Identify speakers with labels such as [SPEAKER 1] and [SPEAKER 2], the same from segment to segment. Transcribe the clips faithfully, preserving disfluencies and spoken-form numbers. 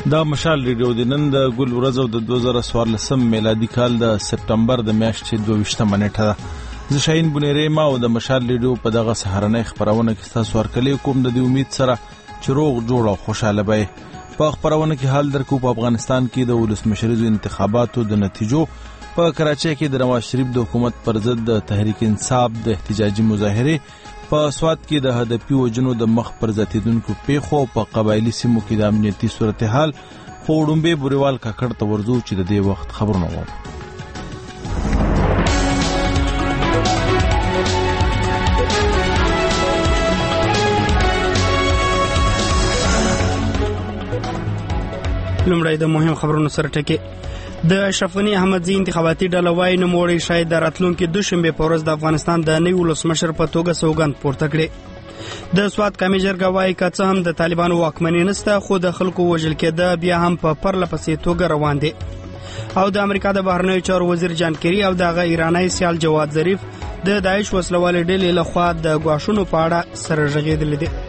[SPEAKER 1] دا مشال ریډیو د نن د ګل ورځ او د دوه زره څوارلسم میلادي کال د سپټمبر د میاشتې دوه ویشتمه نیټه ده. زه شاهین بونیری ما او د مشال ریډیو په دغه سهارنۍ خپرونه کې تاسو ورکلی کوم د دې امید سره چې روغ جوړ او خوشاله به په خپرونه کې حال درکو. په افغانستان کې د ولسمشریزو انتخاباتو د نتیجو په کراچۍ کې د نواز شریف د حکومت پر ضد د تحریک انصاف د احتجاجي مظاهره، په سوات کې د هدفي وجنو د مخ پر زیاتیدونکو پیښو، په قبایلی سیمو کې د امنیتي صورتحال، خو وړومبې بوریوال کاکړ ته ورځو چې د دې وخت خبرونه وو.
[SPEAKER 2] لومړی د مهم خبرونو سره ټکی. د اشرف غنی احمدزي انتخاباتي ډله وايي نوموړی شاید د راتلونکي دوشنبه په ورځ د افغانستان د نوي ولسمشر په توګه سوګند پورته کړي. د سوات کمی جرګه وايي که څه هم د طالبانو واکمني نشته، خو د خلکو وژل کېده بیا هم په پرله پسې توګه روان دي. او د امریکا د بهرنیو چارو وزیر جان کیری او دغه ایرانی سیال جواد ظریف د داعش وسلوال ډلې لخوا د ګواښونو په اړه سره غږېدل دي.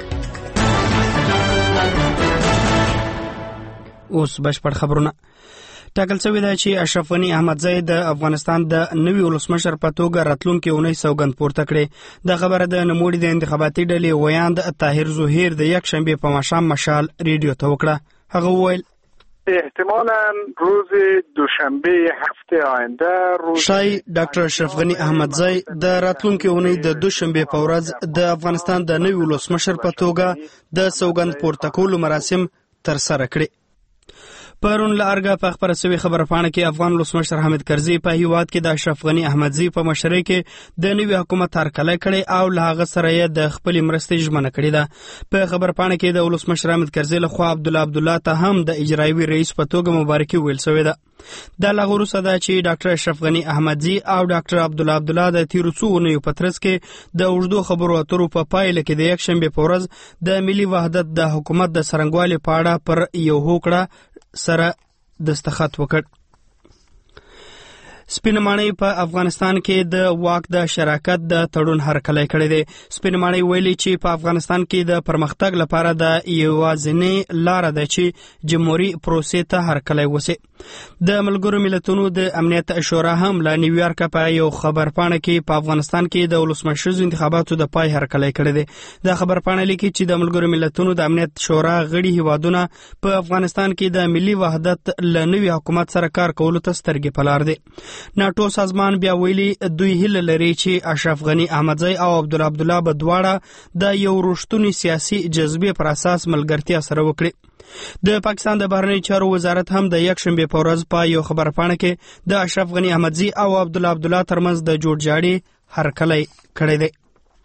[SPEAKER 2] اوس بشپړ خبرونه. ټاکل شوی دی چې اشرف غنی احمدزی د افغانستان د نوي ولسمشر په توګه راتلونکي اونۍ سوګند پورته کړي. د خبره د نوموړي د انتخاباتي ډلې ویاند طاهر زهیر د یک شنبه په ماښام مشال ریډیو ته وکړه. هغه وویل
[SPEAKER 3] احتمالاً روز دوشنبه هفته آینده روز
[SPEAKER 2] شای ډاکټر اشرف غنی احمدزی د راتلونکي اونۍ د دوشنبه په ورځ د افغانستان د نوي ولسمشر په توګه د سوګند پورته کولو مراسم تر سره کړي. پرون لارګه په خبره سوي خبره پاڼه کې افغان ولسمشر حامد کرزي په هیواد کې د اشرف غنی احمدزي په مشرۍ کې د نوي حکومت هرکلی کړي او له هغه سره یې د خپل مرستې ژمنه کړې ده. په خبره پاڼه کې د ولسمشر حامد کرزي له خوا عبدالله عبدالله ته هم د اجرایوي رئیس په توګه مبارکي ویل شوې ده. د لغه وروسته ده چې ډاکټر اشرف غنی احمدزي او ډاکټر عبدالله عبدالله د تیرو څو اونیو په ترڅ کې د اوږدو خبرو اترو په پایله کې د یک شنبه په ورځ د ملي وحدت د حکومت د څرنګوالي په اړه پر یو هوکړه سره دستخط وکړ. سپینمانۍ په افغانستان کې د واک د شراکت د تړون هرکلی کړی دی. سپینمانۍ ویلي چې په افغانستان کې د پرمختګ لپاره د یوازینۍ لاره ده چې جمهوریت پروسې ته هرکلی وسی. د ملګرو ملتونو د امنیت شورا هم له نیویارک په یو خبرپاڼه کې په افغانستان کې د ولسمشریزو انتخاباتو د پای هرکلی کړی دی. د خبرپاڼه لیکي چې د ملګرو ملتونو د امنیت شورا غړي هیوادونه په افغانستان کې د ملي وحدت له نوي حکومت سره کار کولو ته سترګې په لار دي. ناټو سازمان بیا ویلي دوی هیله لري چې اشرف غنی احمدزی او عبدالله عبدالله به دواړه د یو رښتوني سیاسي جذبې پر اساس ملګرتیا سره وکړي. د پاکستان د بهرنیو چارو وزارت هم د یک شنبه په ورځ په یو خبرپاڼه کې د اشرف غنی احمدزي او عبدالله عبدالله ترمنځ د جوړجاړي هرکلی کړی دی.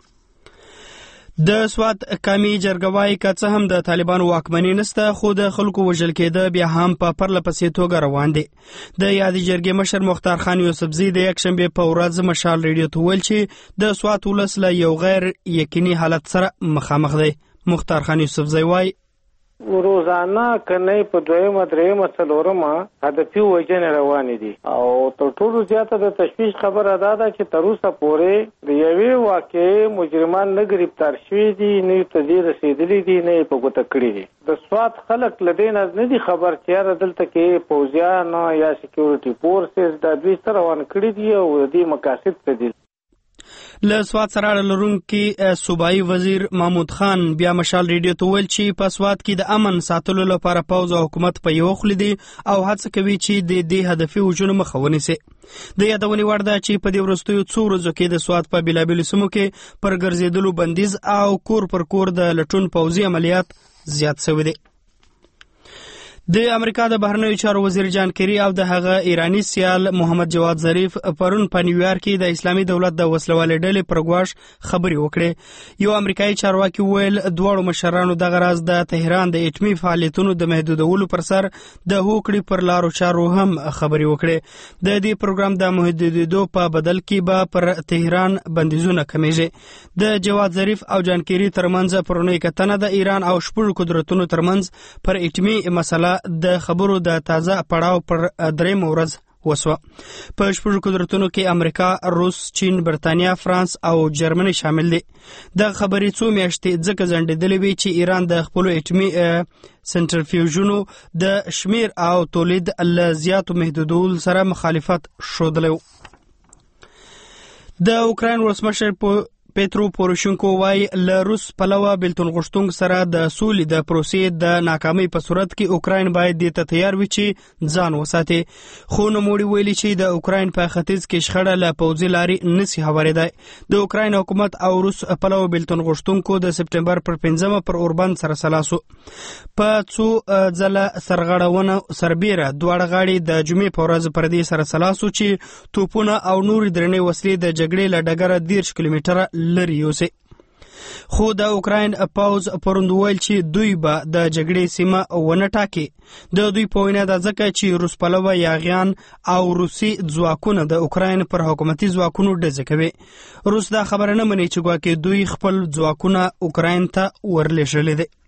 [SPEAKER 2] د سوات کمی جرګه وايي که څه هم د طالبانو واکمني نشته، خو د خلکو وژل کېده بیا هم په پرله پسې توګه روان دي. د یادې جرګې مشر مختار خان یوسفزي د یک شنبه په ورځ مشال ریډیو ته ویل چې د سوات ولس له یو غیر یقیني حالت سره مخامخ دی. مختار خان یوسفزي وايي
[SPEAKER 4] روزانه کنه په دویمه درېیمه څلورمه هدفي وژنې روانې دي او تر ټولو زیاته د تشویش خبره دا ده چې تر اوسه پورې د یوې واقعې مجرمان نه ګرفتار شوي دي، نه یې ته دې رسېدلي دي، نه یې په ګوته کړي دي. د سوات خلک له دې نه نه دي خبر چې یاره دلته کې پوځیان یا سکیورټي فورسز دا دوی څه روان کړي دي او د دې مقاصد څه دي.
[SPEAKER 2] له سوات سره لرونکي صوبایي وزیر محمود خان بیا مشال ریډیو ته ویل چې په سوات کې د امن ساتلو لپاره پوځ او حکومت په یو خل دي او هڅه کوي چې د دې هدفي وجونو مخه ونیسي. د یادونې وړ ده چې په دې وروستیو څو ورځو کې د سوات په بېلابېلو سیمو کې پر ګرځېدلو بندیز او کور پر کور د لټون پوځي عملیات زیات شوي دي. د امریکا د بهرنیو چارو وزیر جان کیری او د هغه ایرانی سیال محمد جواد ظریف پرون په نیویارک کې د اسلامي دولت د وسلوالې ډلې پر ګواښ خبرې وکړې. یو امریکایي چارواکي ویل دواړو مشرانو دغه راز د تهران د اټومي فعالیتونو د محدودولو پر سر د هوکړې پر لارو چارو هم خبرې وکړې. د دې پروګرام د محدودېدو په بدل کې به پر تهران بندیزونه کمیږي. د جواد ظریف او جان کیری ترمنځ پرونی کتنه د ایران او شپږ قدرتونو ترمنځ پر اټومي مسله د خبرو د تازه پړاو پر درېم ورځ وسوه. په شپږو قدرتونو کې امریکا، روس، چین، برتانیا، فرانس او جرمني شامل دي. د خبرې څو میاشتې ځکه ځنډېدلې وي چې ایران د خپل اټومي سنټرفیوژونو د شمیر او تولید له زیاتو محدودول سره مخالفت ښودلی و. د اوکراین ولسمشر پیترو پوروشنکو وایي له روس پلوه بیلتون غوښتونکو سره د سولې د پروسې د ناکامۍ په صورت کې اوکراین باید دې ته تیار وي چې ځان وساتي. خو نوموړي ویلي چې د اوکراین په ختیځ کې شخړه له پوځي لارې نسي هوارېدای. د اوکراین حکومت او روس پلوه بیلتون غوښتونکو د سپټمبر پر پنځمه پر اوربند سره سلا سو. په څو ځله سرغړونه سربیره دواړه غاړې د جمعې په ورځ پر دې سره سلا سو چې توپونه او نورې درنې وسلې د جګړې له ډګره دېرش کیلومتره لري یوسي. خو د اوکراین پوځ پروند ویل چې دوی به د جګړې سیمه ونه ټاکي. د دوی په وینا دا ځکه چې روس پلوه یاغیان او روسي ځواکونه د اوکراین پر حکومتي ځواکونو ډزې کوي. روس دا خبره نه مني چې ګواکې دوی خپل ځواکونه اوکراین ته ورلېږلي دي.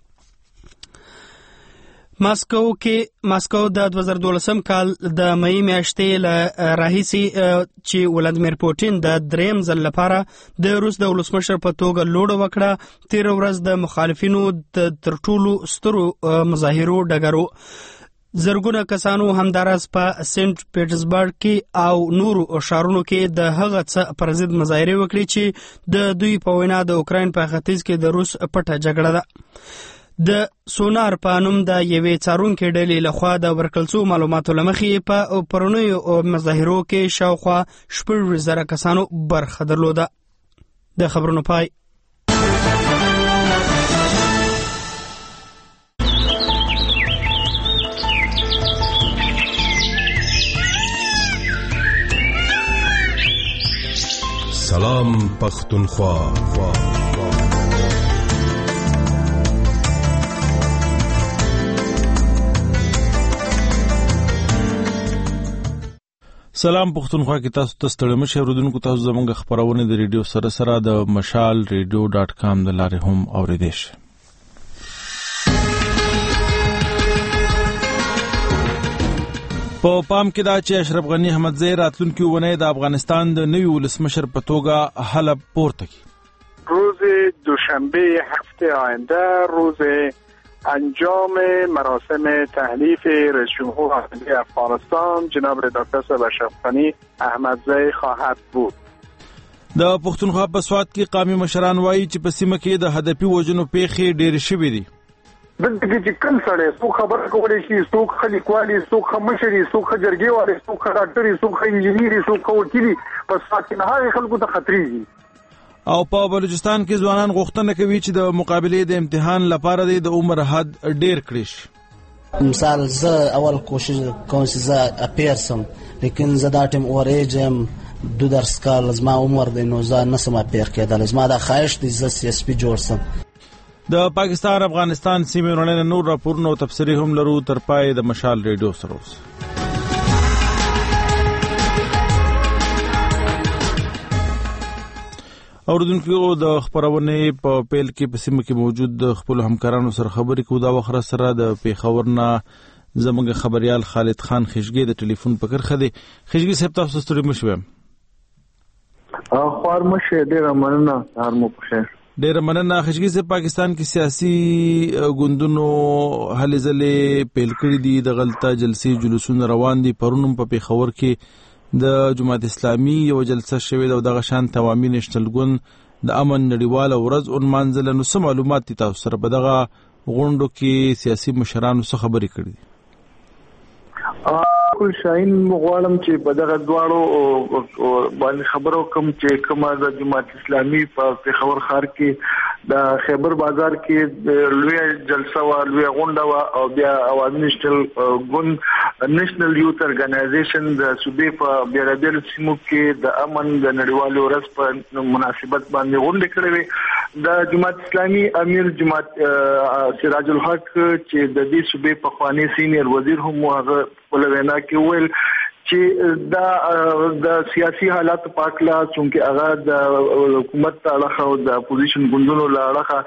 [SPEAKER 2] ماسکو کې ماسکو د دوه زره دولسم کال د مې میاشتې له راهیسې چې ولادیمیر پوټین د دریم ځل لپاره د روس د ولسمشر په توګه لوړه وکړه، تېره ورځ د مخالفینو د تر ټولو سترو مظاهرو ډګرو. زرګونه کسانو همداراز په سنت پیټرزبرګ کې او نورو ښارونو کې د هغه څه پر ضد مظاهرې وکړې چې د دوی په وینا د اوکراین په ختیځ کې د روس پټه جګړه ده. د سونار په نوم د یوې څارونکې ډلې لخوا د ورکړل شوو معلوماتو له مخې په پرونیو مظاهرو کې شاوخوا شپږ زره کسانو برخه درلوده. د خبرونو پای.
[SPEAKER 5] سلام پختونخوا.
[SPEAKER 1] سلام پختونخوا کې تاسو ته ستړي مشه اوریدونکو. تاسو زموږ خبرونه د ریډیو سره سره د مشال ریډیو ډاټ کام د لارې هم اوریدئ شئ. په پام کې دا چې اشرف غنی احمدزی راتلونکي ونې د افغانستان د نوي ولسمشر په توګه حلب پورته کړي.
[SPEAKER 3] روز دوشنبه هفته آینده روز انجام مراسم تحلیف رئیس جمهور افغانستان جناب دکتر صاحب اشرف غنی احمدزی خواهد بود.
[SPEAKER 1] د پښتونخوا په سواد کې قومي مشران وایي چې په سیمه کې د هدفي وژنو پیښې ډېرې شوې دي.
[SPEAKER 6] دلته کې چې کوم سړی څوک خبره کولی شي، څوک ښه لیکوالي، څوک ښه مشري، څوک ښه جرګېوالي، څوک ښه ډاکټري، څوک ښه انجینري، څوک ښه وکیلي، په سواد کې نه هغې خلکو ته خطرېږي.
[SPEAKER 1] او په بلوچستان کې ځوانان غوښتنه کوي چې د مقابلې د امتحان لپاره د عمر حد ډیر کړي شي.
[SPEAKER 7] مثال زه اول کوشش کوم چې زه اپیر سم، لیکن زه دا ټیم اورېج یم دو درس کال زما عمر دی، نو زه نسم اپیر کېدلی. زما دا خواهش دی زه سی اس پي جوړ سم.
[SPEAKER 1] د پاکستان افغانستان سیمې وړاندې نور راپورونه او تبصرې هم لرو. تر پای د مشال ریډیو سره اوسئ. اوریدونکو د خبرونه په پیل کې په سیمه کې موجود د خپل همکارانو سره خبرې کوو. دا وخت سره د پیښور نه زموږ خبريال خالد خان خشګي د ټلیفون په کرخه دی. خشګي صاحب تاسو ستوري مشوم.
[SPEAKER 6] ا خوار مشه ډیر مننه هر مو په
[SPEAKER 1] ډیر مننه خشګي صاحب. پاکستان کې سیاسي ګوندونو هلې ځلې پیل کړې دي، د غلطه جلسې جلوسونه روان دي. پرونم په پیښور کې د جماعت اسلامي یو جلسه شوې ده او دغه شان توامي نېشنل ګوند د امن نړیواله ورځ عنوانځله. نو څه معلومات دي تاسو سره په دغه غونډو کې سیاسي مشرانو څه خبرې کړې دي؟
[SPEAKER 6] کل شاین مغوالم چې په دغه دواړو باندې خبرو کوم چې کومه د جماعت اسلامي په پیښور ښار کې د خیبر بازار کې لوی جلسه وا لوی غونډه وا او بیا عوامي نېشنل ګوند نېشنل یوث ارګنایزیشن د صوبې په بیرابیر سیمو کې د امن د نړیوالو ورځ په مناسبت باندې غونډه کړې وې. د جماعت اسلامي امیر جماعت سراج الحق چې د دې صوبې په خواني سینیئر وزیر هم هغه ولوینا کې ویل چې دا د سیاسي حالات پاکلا چونکه هغه د حکومت اړخ او د اپوزیشن ګوندونو اړخ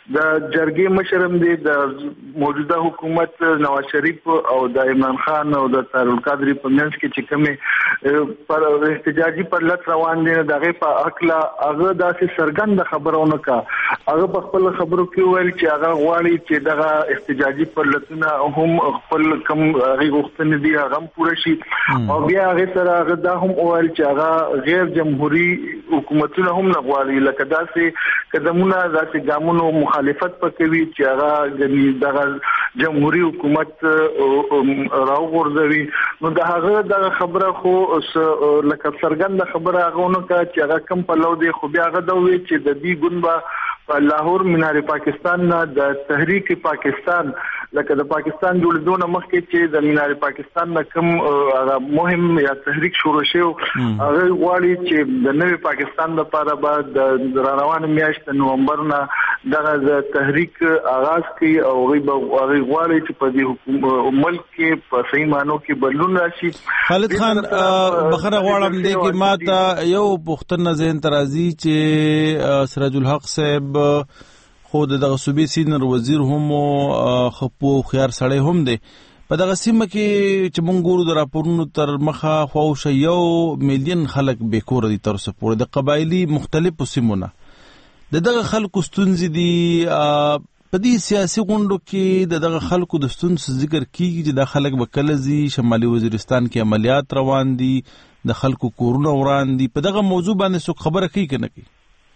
[SPEAKER 6] د جرګې مشرم دی د موجوده حکومت نواز شریف او د عمران خان او د طاهر القادری په منځ کې چې کومه پر احتجاجي پر لټ روان دي دغه په اکلا هغه داسې سرګند خبرونه کا هغه په خپل خبرو کې ویل چې هغه غواړي چې دغه احتجاجي پر لټونه هم خپل کم هغه غوښتنې دي هغه پوره شي او بیا هغه سره هغه دا هم ویل چې هغه غیر جمهوریت حکومتونه هم نه غواړي لکه داسې قدمونه داسې ګامونو مخالفت پکوي چې هغه دغه جمهوریت حکومت راوغورځوي نو دا هغه د خبره خو لکه څرګنده خبره هغه کا چې هغه کم په لو دی خو بیا هغه دوی چې د دې ګنبه لاهور مینار پاکستان نه د تحریک پاکستان لکه د پاکستان جوړېدو نه مخکې چې د مینار پاکستان نه کوم هغه مهم یا تحریک شروع شو هغه غواړي چې د نوې پاکستان لپاره به د روان میاشت نومبر نه دغه د تحریک آغاز کوي او هغه غواړي چې په دې ملک کې په صحیح معنی کې بدلون راشي.
[SPEAKER 1] خالد خان بخره غواړم دې کې ماته یو پښتنه ذهن ترازی چې سراج الحق صاحب خود دغه صوبې سینر وزیر هم خپو خيار سړی هم دی په دغه سیمه کې چې مونږ ګورو د راپورونو تر مخه خواوشه یو میلیون خلک بیکور دي تر څو پورې د قبایلی مختلفو سیمونه د دغه خلکو ستونزې دي په دې سیاسي غونډو کې د دغه خلکو د ستونزو ذکر کیږي چې د خلک وکلزي شمالي وزیرستان کې عملیات روان دي د خلکو کورونه وران دي په دغه موضوع باندې څوک خبره کوي کنه کوي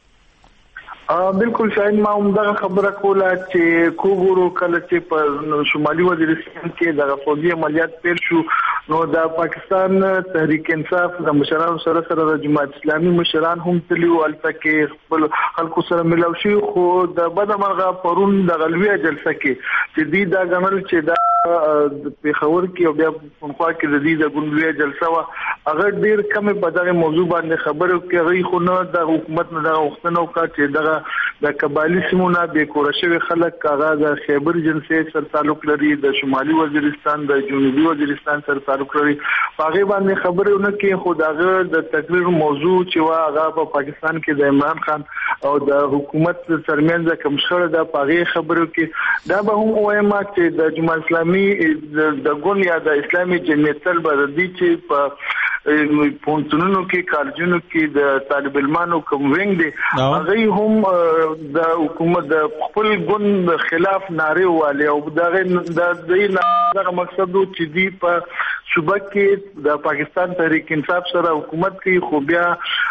[SPEAKER 6] بالکل شاید ما هم دغه خبره کوله چې کوګورو کله چې په شمالي وزیرستان کې د فوجي عملیات پیل شو نو د پاکستان تحریک انصاف د مشرانو سره سره د جماعت اسلامي مشران هم تلیو الته کې خپل خلکو سره ملاو شي خو د بدمرغه پرون د غلویه جلسه کې چې دې دا غنل چې دا په خبر کې او بیا په خوا کې د دې د غونډې جلسه وا هغه ډیر کم په دغه موضوع باندې خبرو کې غي خو نه د حکومت نه د وختونو کا چې دغه د قبایلی سیمونه به کورشوي خلک هغه د خیبر جنسي سره تعلق لري د شمالي وزیرستان د جنوبي وزیرستان سره تعلق لري هغه باندې خبرونه کې خداغه د تقریر موضوع چې وا هغه په پاکستان کې د عمران خان او د حکومت ترمنځ کوم شخړه د پاغه خبرو کې دا به هم وایم چې د جماعت اسلامي د ګون یا د اسلامي جمعیت البلدي چې په پونتونو کې کارجونو کې د طالب علمانو کوم وینګ دي هغه هم د حکومت د خپل ګوند خلاف ناره والي او دغه د دغه مقصد چې دی په صوبه کې د پاکستان تحریک انصاف سره حکومت کوي خو بیا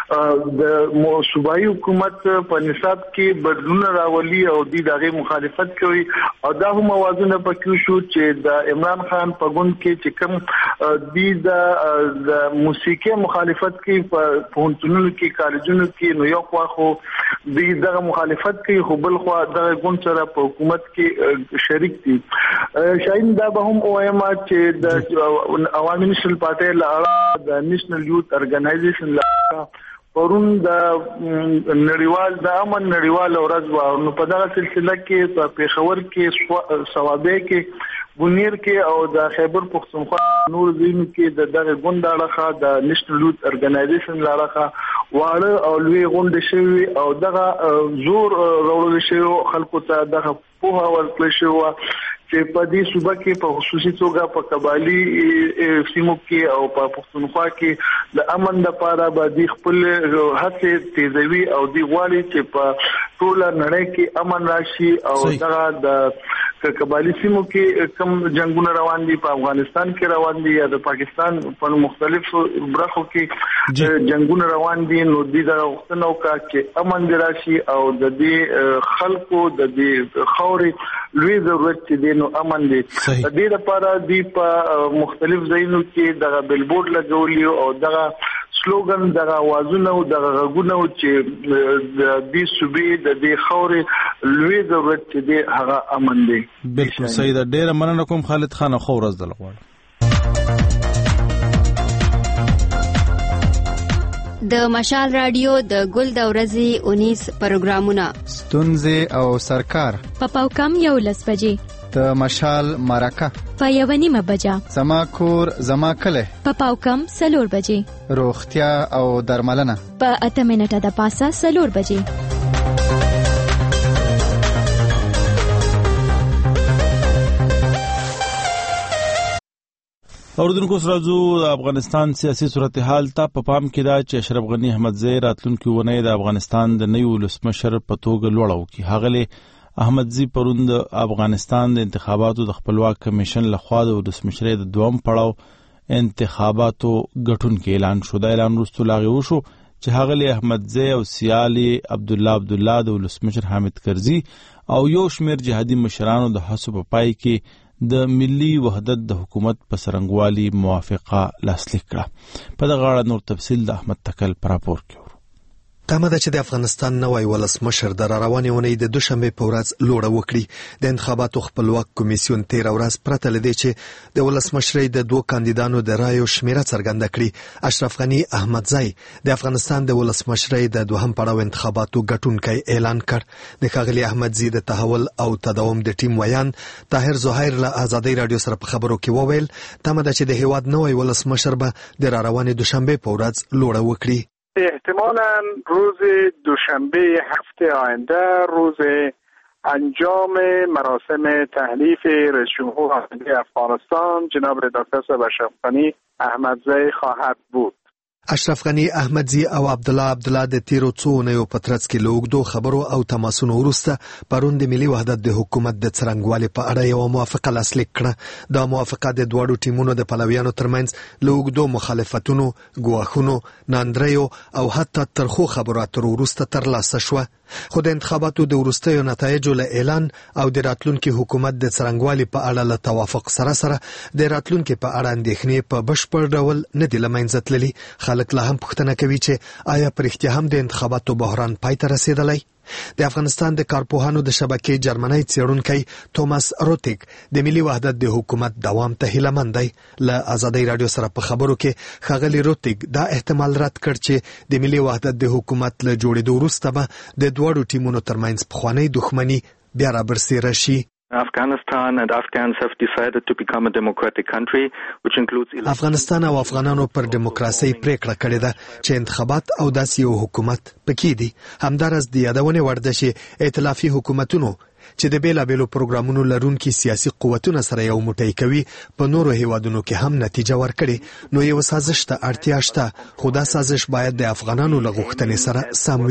[SPEAKER 6] د صوبایي حکومت په نصاب کې بدلون راولي او د دغه مخالفت کوي او دا هم موازنه پکې شو چې د عمران خان په ګوند کې چې کوم د موسیقي مخالفت کوي په پونتونو کې کالجونو کې نو یو خوا خو د دغه مخالفت کوي خو بل خوا د ګوند سره په حکومت کې شریک دي. شاین دا به هم وایم چې د عوامي نېشنل پارټي له د نېشنل یوث ارګنایزیشن له پرون د نړیوال د امن نړیوال ورځ و نو په دغه سلسله کې په پېښور کې ثوابه کې بنیر کې او د خیبر پختونخوا نور زینو کې د دغه غونډه لخوا د نېشنل یوث ارګنایزیشن لخوا واړه او لوی غونډه شوی او دغه زور راوړل شوی خلکو ته دغه په ورکړل شوی چې په دې صوبه کې په خصوصي توګه په قبایلی سیمو کې او په پښتونخوا کې د امن لپاره به د خپل هڅې تیزوي او د غواړي چې په ټول نړۍ کې امن راشي او دا د قبایلی سیمو کې کم جنگونه روان دي په افغانستان کې روان دي یا د پاکستان په مختلفو برخو کې جنگونه روان دي نو د دغه وختونو کې چې امن راشي او د دې خلکو د دې خوري لوی ضرورت دي نو امن دي د دې لپاره دی په مختلف ځایونو کې دغه بلبورډ لګولي او دغه سلوګن دغه आवाजونه او دغه غږونه چې د دې صوبې د دې خوري لوی ضرورت دي هغه امن دي.
[SPEAKER 1] بالکل صحیح ده. ډیر مننه کوم خالد خان خو ورځ دلغواړم.
[SPEAKER 8] د مشال رادیو د ګل د ورځې اونیس پروګرامونه
[SPEAKER 9] ستونزې او سرکار
[SPEAKER 10] په پاوکم یو لس بجې
[SPEAKER 9] د مشال مرکه
[SPEAKER 10] په یو نیمه بجه
[SPEAKER 9] زما کور زما کله
[SPEAKER 10] په پاوکم سلور بجې
[SPEAKER 9] روغتیا او درملنه
[SPEAKER 10] په اته منټه د پاسه سلور بجې
[SPEAKER 1] اوردونکو سره زو د افغانستان سیاسي صورتحال ته په پام کې دا چې اشرف غنی احمدزی راتلونکي ونې د افغانستان د نوي ولسمشر په توګه لوړو کی هغه احمدزی پروند افغانستان د انتخاباتو د خپلواک کمیشن لخوا د ولسمشر د دوم پړاو انتخاباتو غټون کې اعلان شو. د اعلان وروسته لاغي وشو چې هغه احمدزی او سیالي عبد الله عبد الله د ولسمشر حامد کرزي او یو شمیر جهادي مشرانو د حساب په پای کې د ملي وحدت د حکومت په سرنګوالي موافقه لاسلیک کړه. په دغه اړه نور تفصیل د احمد تکل پر راپور کې
[SPEAKER 11] تمه ده چې د افغانستان نوی ولسمشر د روانې اونۍ د دوشنبه په ورځ لوړه وکړي. د انتخاباتو خپلواک کمیسیون تیر ورځ پرته لدی چې د ولسمشرۍ د دوه کاندیدانو د رایو شمیره څرګنده کړي. اشرف غنی احمدزی د افغانستان د ولسمشرۍ د دوهم پړاو انتخاباتو ګټونکی اعلان کړ. د ښاغلي احمدزی د تحول او تداوم د ټیم ویان طاهر زهیر له آزادۍ رادیو سره په خبرو کې وویل تمه ده چې د هیواد نوی ولسمشر به د روانې دوشنبه په ورځ لوړه وکړي.
[SPEAKER 3] احتمالاً روز دوشنبه هفته آینده روز انجام مراسم تحلیف رئیس جمهور افغانستان جناب دکتر اشرف غنی احمدزی خواهد بود.
[SPEAKER 11] اشرف غنی احمدزی او عبد الله عبد الله د تیرو څو اونیو په ترڅ کې لوګدو خبرو او تماسونو وروسته پرون د ملي وحدت د حکومت د څرنګوالي په اړه یو موافقه لاسلیک کړه. دا موافقه د دوړو ټیمونو د پلویانو ترمنځ لوګدو مخالفتونو، ګواښونو، ناندریو او حتی ترخو خبرو اترو وروسته ترلاسه شوه. خو د انتخاباتو د وروستیو نتایجو له اعلان او د راتلونکي حکومت د څرنګوالي په اړه له توافق سره سره د راتلونکي په اړه اندېښنې په بشپړ ډول نه دي له منځه تللي. خلک لا هم پوښتنه کوي چې آیا پر احتیا هم د انتخاباتو بحران پای ته رسیدلی؟ د افغانستان د کارپوهانو د شبکې جرمنی څېړونکی توماس روتیک د ملي وحدت د حکومت دوام ته هیلهمند دی. له آزادۍ رادیو سره په خبرو کې ښاغلي روتیک دا احتمال رد کړ چې د ملي وحدت د حکومت له جوړېدو وروسته به د دواړو ټیمونو ترمنځ پخوانۍ دښمني بیا رابرسېره شي.
[SPEAKER 12] Afghanistan and Afghans have decided to become a democratic country which includes
[SPEAKER 11] افغانستان او افغانانو پر دیموکراسي پریکړه کړې ده چې انتخابات او داسې یو حکومت پکې دي. همدارس د یادونې وړ ده چې ائتلافي حکومتونو چې د بیلابیلو پروګرامونو لرونکي سیاسي قوتونه سره یو موټی کوي په نورو هیوادونو کې هم نتیجه ورکړي. نو یو سازش ته اړتیا شته، خو دا سازش باید د افغانانو له غوښتنې سره سم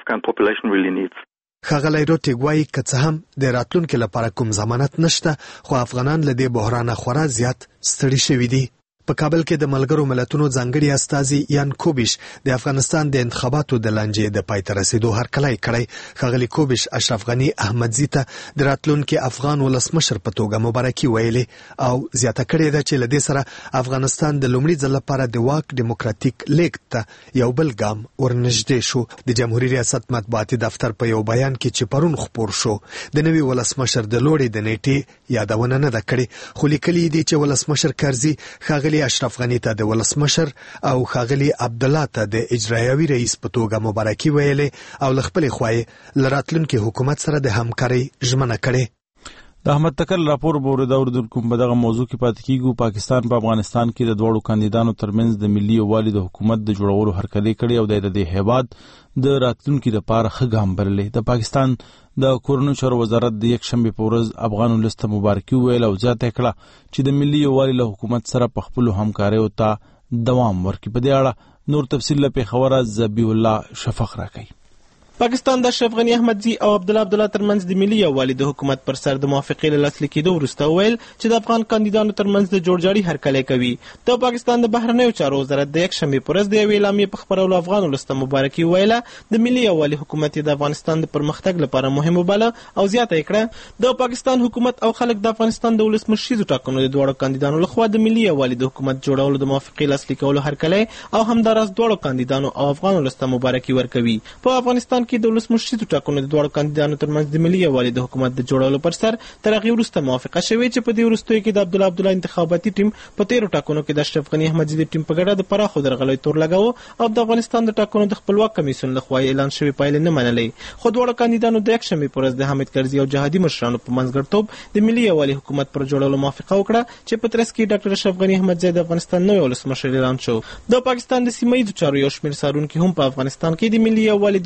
[SPEAKER 11] وي. ښاغلی روټیک وایي که څه هم د راتلونکي لپاره کوم ضمانت نشته، خو افغانان له دې بحرانه خورا زیات ستړي شوي دي. په کابل کې د ملګرو ملتونو ځانګړي استازي یان کوبیش د افغانستان د انتخاباتو د لانجې د پای ته رسیدو هرکلی کړی. ښاغلي کوبیش اشرف غنی احمدزي ته د راتلونکي افغان ولسمشر په توګه مبارکي ویلې او زیاته کړې ده چې له دې سره افغانستان د لومړي ځل لپاره د واک دیموکراتیک لیږد ته یو بل ګام ورنږدې شو. د جمهوریت ریاست مطبوعاتي دفتر په یو بیان کې چې پرون خپور شو د نوي ولسمشر د لوړې د نیټې یادونه نه ده کړې، خو لیکلي دي چې ولسمشر کرزي ښاغلي اشرف غنی ته د ولسمشر او ښاغلي عبد الله ته د اجرایوي رئیس په توګه مبارکي ویلې او له خپلې خوا له راتلونکي حکومت سره د همکارۍ ژمنه کړې.
[SPEAKER 1] د احمد تکل راپور به اوریدونکو په دغه موضوع کې پاتې کیږو. پاکستان په افغانستان کې د دوړو کاندیدانو ترمنځ د ملي یووالي د حکومت د جوړولو هرکلی کړي او د دې هیواد د راتلونکي لپاره ښه ګام بللی. د پاکستان د کورنیو چارو وزارت د یک شنبه په ورځ افغان ولس ته مبارکي ویل او زیاته کړه چې د ملي یووالي له حکومت سره په خپل همکاریو ته دوام ورکړي. په دې اړه نور تفصیل له خبره زبی الله شفق راکړي.
[SPEAKER 2] پاکستان د اشرف غنی احمدزي او عبد الله عبد الله ترمنځ د ملي یووالي د حکومت پر سر د موافقې له لاسلیک کېدو وروسته ویل چې د افغان کاندیدانو ترمنځ د جوړجاړي هرکلی کوي. د پاکستان د بهرنیو چارو وزارت د یک شنبه په ورځ د یوې اعلامیې په خپرولو افغان ولس ته مبارکي ویله. د ملي یووالي حکومت د افغانستان د پرمختګ لپاره مهم وباله او زیاته کړه د پاکستان حکومت او خلک د افغانستان د ولسمشریزو ټاکنو د دوړو کاندیدانو لخوا د ملي یووالي د حکومت جوړولو د موافقې لاسلیکولو هرکلی او همداراز دوړو کاندیدانو او افغان ولس ته مبارکي ورکوي. په افغانستان کې د ولسمشریزو ټاکنو د دوړو کاندیدانو ترمنځ د ملي یووالي د حکومت د جوړولو پر سر تر هغې وروسته موافقه شوې چې په دې وروستیو کې د عبد الله عبد الله انتخاباتي ټیم په تیرو ټاکنو کې د اشرف غنی احمدزي د ټیم په ګډه د پراخو درغلیو تور لګاوه او د افغانستان د ټاکنو د خپلواک کمیسیون لخوا اعلان شوې پایلې نه منلې. خو دواړو کاندیدانو د یک شنبې په ورځ د حامد کرزي او جهادي مشرانو په منځګړیتوب د ملي یووالي حکومت پر جوړولو موافقه وکړه چې په ترڅ کې ډاکټر اشرف غنی احمدزي د افغانستان نوی ولسمشر اعلان شو. د پاکستان د سیمه ییزو چارو یو شمېر څارونکي هم په افغانستان کې د ملي یووالي د حکومت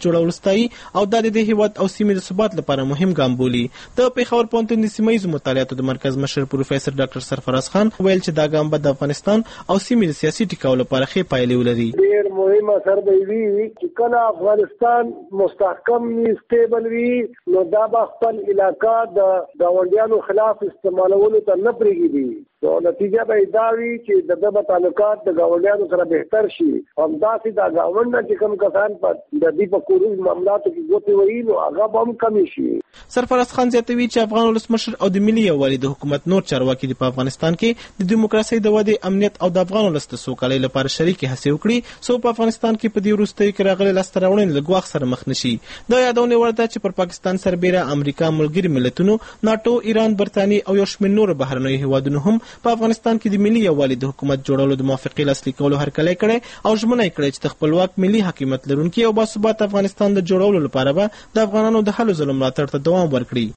[SPEAKER 13] جوړول ستایي او دا د دې هیواد او سیمې د ثبات لپاره مهم ګام بولي. د پېښور پوهنتون د سیمه ییزو مطالعاتو د مرکز مشر پروفیسور ډاکټر سرفراز خان ویل چې دا ګام به د افغانستان او سیمې د سیاسي ټیکاو لپاره ښې پایلې ولري.
[SPEAKER 14] ډېر مهم اثر به وي چې کله افغانستان مستحکم وي، سټیبل وي، نو دا به خپل علاقه د ګاونډیانو خلاف استعمالولو ته نه پرېږدي. نو نتیجه به دا وي چې د دغه تعلقات د ګاونډیانو سره بهتر شي. همداسې دا ګاونډ چې کوم کسان په د دې په کورنیو معاملاتو کې ګوتې وهي نو هغه به هم کمې شي.
[SPEAKER 13] سرفراز خان زیاتوي چې افغان ولسمشر او د ملي یووالي د حکومت نور چارواکي په افغانستان کې د دیموکراسۍ د ودې، امنیت او د افغان ولس د سوکالۍ لپاره شریکې هڅې وکړي، څو په افغانستان کې په دې وروستیو کې راغلي لاسته راوړنې له ګواښ سره مخ نه شي. دا یادونه وړ ده چې پر پاکستان سربیره امریکا، ملګري ملتونو، ناټو، ایران، برتانیې او یو شمېر نورو بهرنیو هیوادونو هم په افغانستان کې د ملي یووالي د حکومت جوړولو د موافقې لاسلیک کولو هرکلی کړی او ژمنه یې کړې چې د خپلواک ملي حاکمیت لرونکي او باثباته افغانستان د جوړولو لپاره به د افغانانو د هلو ځلو ملاتړ ته دوام ورکړي.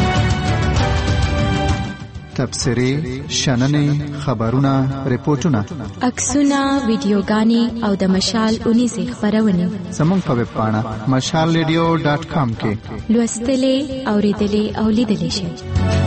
[SPEAKER 9] تبصرې، شننې، خبرونه، ریپورتونه،
[SPEAKER 10] عکسونه، ویډیوګانې او د مشال اونیزې خپرونې
[SPEAKER 9] زموږ په ویب پاڼه مشال ریډیو ډاټ کام کې
[SPEAKER 10] لوستلې، اورېدلې او لیدلې شئ.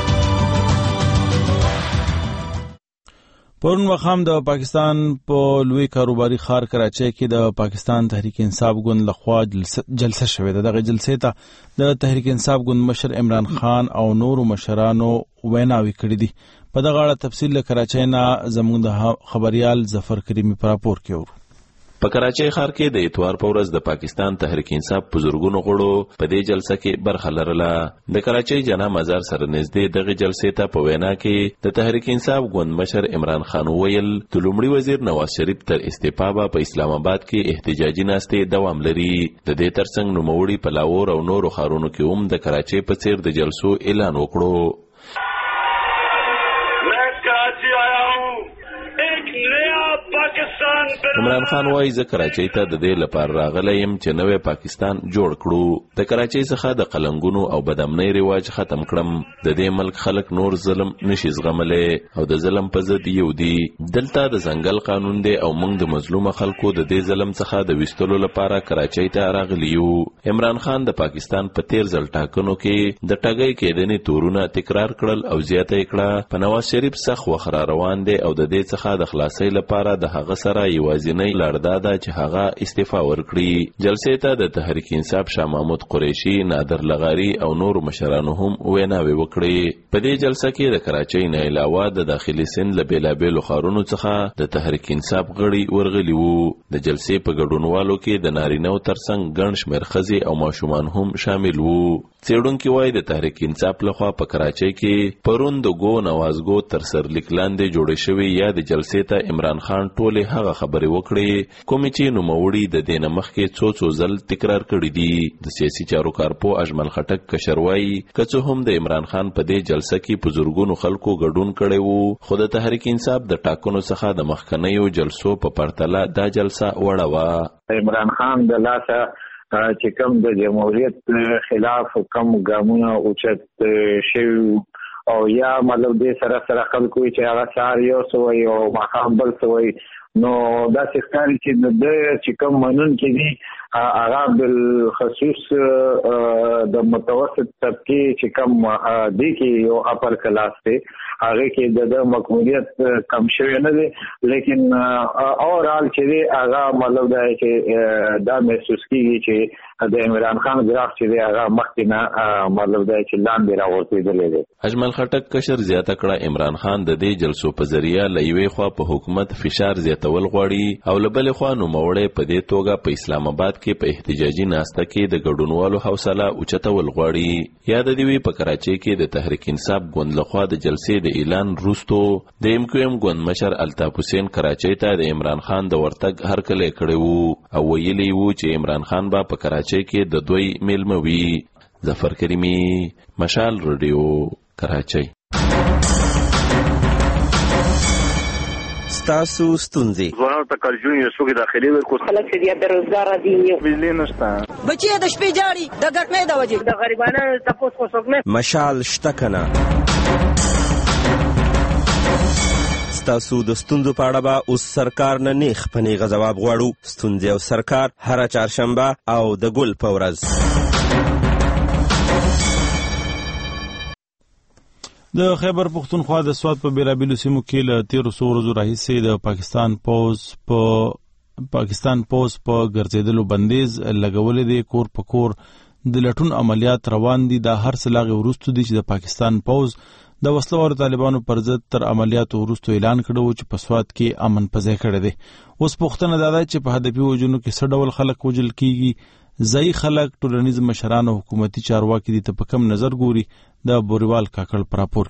[SPEAKER 1] پرون وخام د پاکستان په لوی کاروباري ښار کراچۍ کې د پاکستان تحریک انصاف ګوند لخوا جلسه شوې ده. دغه جلسې ته د تحریک انصاف ګوند مشر عمران خان او نورو مشرانو ویناوې کړې دي. په دغه اړه تفصیل له کراچۍ نه زموږ د خبريال ظفر کریمي په راپور کې ورو.
[SPEAKER 15] په کراچۍ ښار کې د اتوار په ورځ د پاکستان تحریک انصاف په زرګونو غړو په دې جلسه کې برخه لرله. د کراچۍ جنا مزار سره نږدې دغه جلسې ته په وینا کې د تحریک انصاف ګوند مشر عمران خان ویل د لومړي وزیر نواز شریف تر استعفا په اسلام آباد کې احتجاجي ناستې دوام لري. د دې ترڅنګ نوموړي په لاهور او نورو ښارونو کې هم د کراچۍ په څیر د جلسو اعلان وکړو. عمران خان وايي زه کراچۍ ته د دې لپاره راغلی یم چې نوی پاکستان جوړ کړو. د کراچۍ څخه د قلنګونو او بدامنۍ رواج ختم کړم. د دې ملک خلک نور ظلم نشي زغملی او د ظلم په ضد یو دي. دلته د ځنګل قانون دی او موږ د مظلومه خلکو د دې ظلم څخه د ویستلو لپاره کراچۍ ته راغلی یو. عمران خان د پاکستان په تیر ځل ټاکنو کې د ټاګۍ کېدنې تورونه تکرار کړل او زیاته یې کړه په نواز شریف سخت وخت را روان دی او د دې څخه د خلاصۍ لپاره د هغه سره یوازینۍ لار دا ده چې هغه استعفا ورکړي. جلسې ته د تحریک انصاف شاه محمود قریشي، نادر لغاري او نورو مشرانو هم ویناوې وکړي. په دې جلسه کې د کراچۍ نه علاوه د داخلي سند له بېلابېلو ښارونو څخه د تحریک انصاف غړي ورغلي وو. د جلسې په ګډونوالو کې د نارینه‌و ترڅنګ ګڼ شمېر ښځې او ماشومان هم شامل وو. څېړونکي وایي د تحریک انصاف لخوا په کراچۍ کې پرون د ګو نوازګو تر سرلیک لاندې جوړې شوې یا د جلسې ته عمران خان ټولې هغه خبرې وکړې کومې چې نوموړي د دې نه مخکې څو څو ځل تکرار کړي دي. د سیاسي چارو کارپو اجمل خټک کشر وایي که څه هم د عمران خان په دې جلسه کې په زرګونو خلکو ګډون کړی وو، خو د تحریک انصاف د ټاکنو څخه د مخکنیو جلسو په پرتله دا جلسه وړه وه.
[SPEAKER 16] عمران خان د لاسه چې کوم د جمهوریت خلاف کم ګامونه اوچت شوي او یا مطلب دې سره سره خلکو چې هغه سهار یو سوی او ماښام بل سوی، نو داسې ښکاري چې د ده چې کوم منونکي دي هغه بالخصوص د متوسط طبقې چې کوم دی کې یو اپر کلاس دی هغې کې د ده مقبولیت کم شوی نه دی، لیکن اوورال چې دی هغه مطلب دا چې دا محسوس کېږي چې د عمران خان ګراف چې دی هغه مخکې نه مطلب دا چې لاندې راغورځېدلی دی.
[SPEAKER 15] اجمل خټک کشر زیاته کړه عمران خان د دې جلسو په ذریعه له یوې خوا په حکومت فشار زیاتول غواړي او له بلې خوا نوموړی په دې توګه په اسلام آباد کې په احتجاجي ناسته کې د ګډونوالو حوصله اوچتول غواړي. یاد دې وي په کراچۍ کې د تحریک انصاف ګوند لخوا د جلسې د اعلان وروستو د ایم کیو ایم ګوند مشر الطاف حسین کراچۍ ته د عمران خان د ورتګ هرکلی کړی وو او ویلي وو چې عمران خان به په کراچۍ کې د دوی میلمه وي. ظفر کریمي، مشال رادیو، کراچۍ.
[SPEAKER 17] ستاسو ستونزې
[SPEAKER 18] ځوانانو ته کارجون یو څوک داخلي ورکو
[SPEAKER 19] خلک چې بیا بېروزګاره دي،
[SPEAKER 18] بجلي نشته،
[SPEAKER 19] بچي د شپې جاړي د ګرمۍ د وجې د غریبانو تپوس خو څوک نه.
[SPEAKER 17] مشال شته که نه؟ ستاسو د ستونزو په اړه به اوس سرکار نه نیغ په نیغه ځواب غواړو. ستونزې او سرکار هره چهارشنبه او د ګل په ورځ.
[SPEAKER 1] د خیبر پختونخوا د سوات په بیلابیلو سیمو کې له تیرو څو ورځو راهیسې د پاکستان پوز په پاکستان پوز په ګرځېدلو بندیز لګولې دی. کور په کور د لټون عملیات روان دي. دا هر څه لا غي وروسته دي چې د پاکستان پوز د وسلوارو طالبانو پر ضد تر عملیاتو وروسته اعلان کړو چې په سوات کې امن پځای کړی دی. اوس پوښتنه دا ده چې په هدفي وژنو کې څه ډول خلک وژل کیږي. ځایي خلک، ټولنیز مشران او حکومتي چارواکي دي ته په کم نظر ګوري. د بوریوال کاکړ پر راپور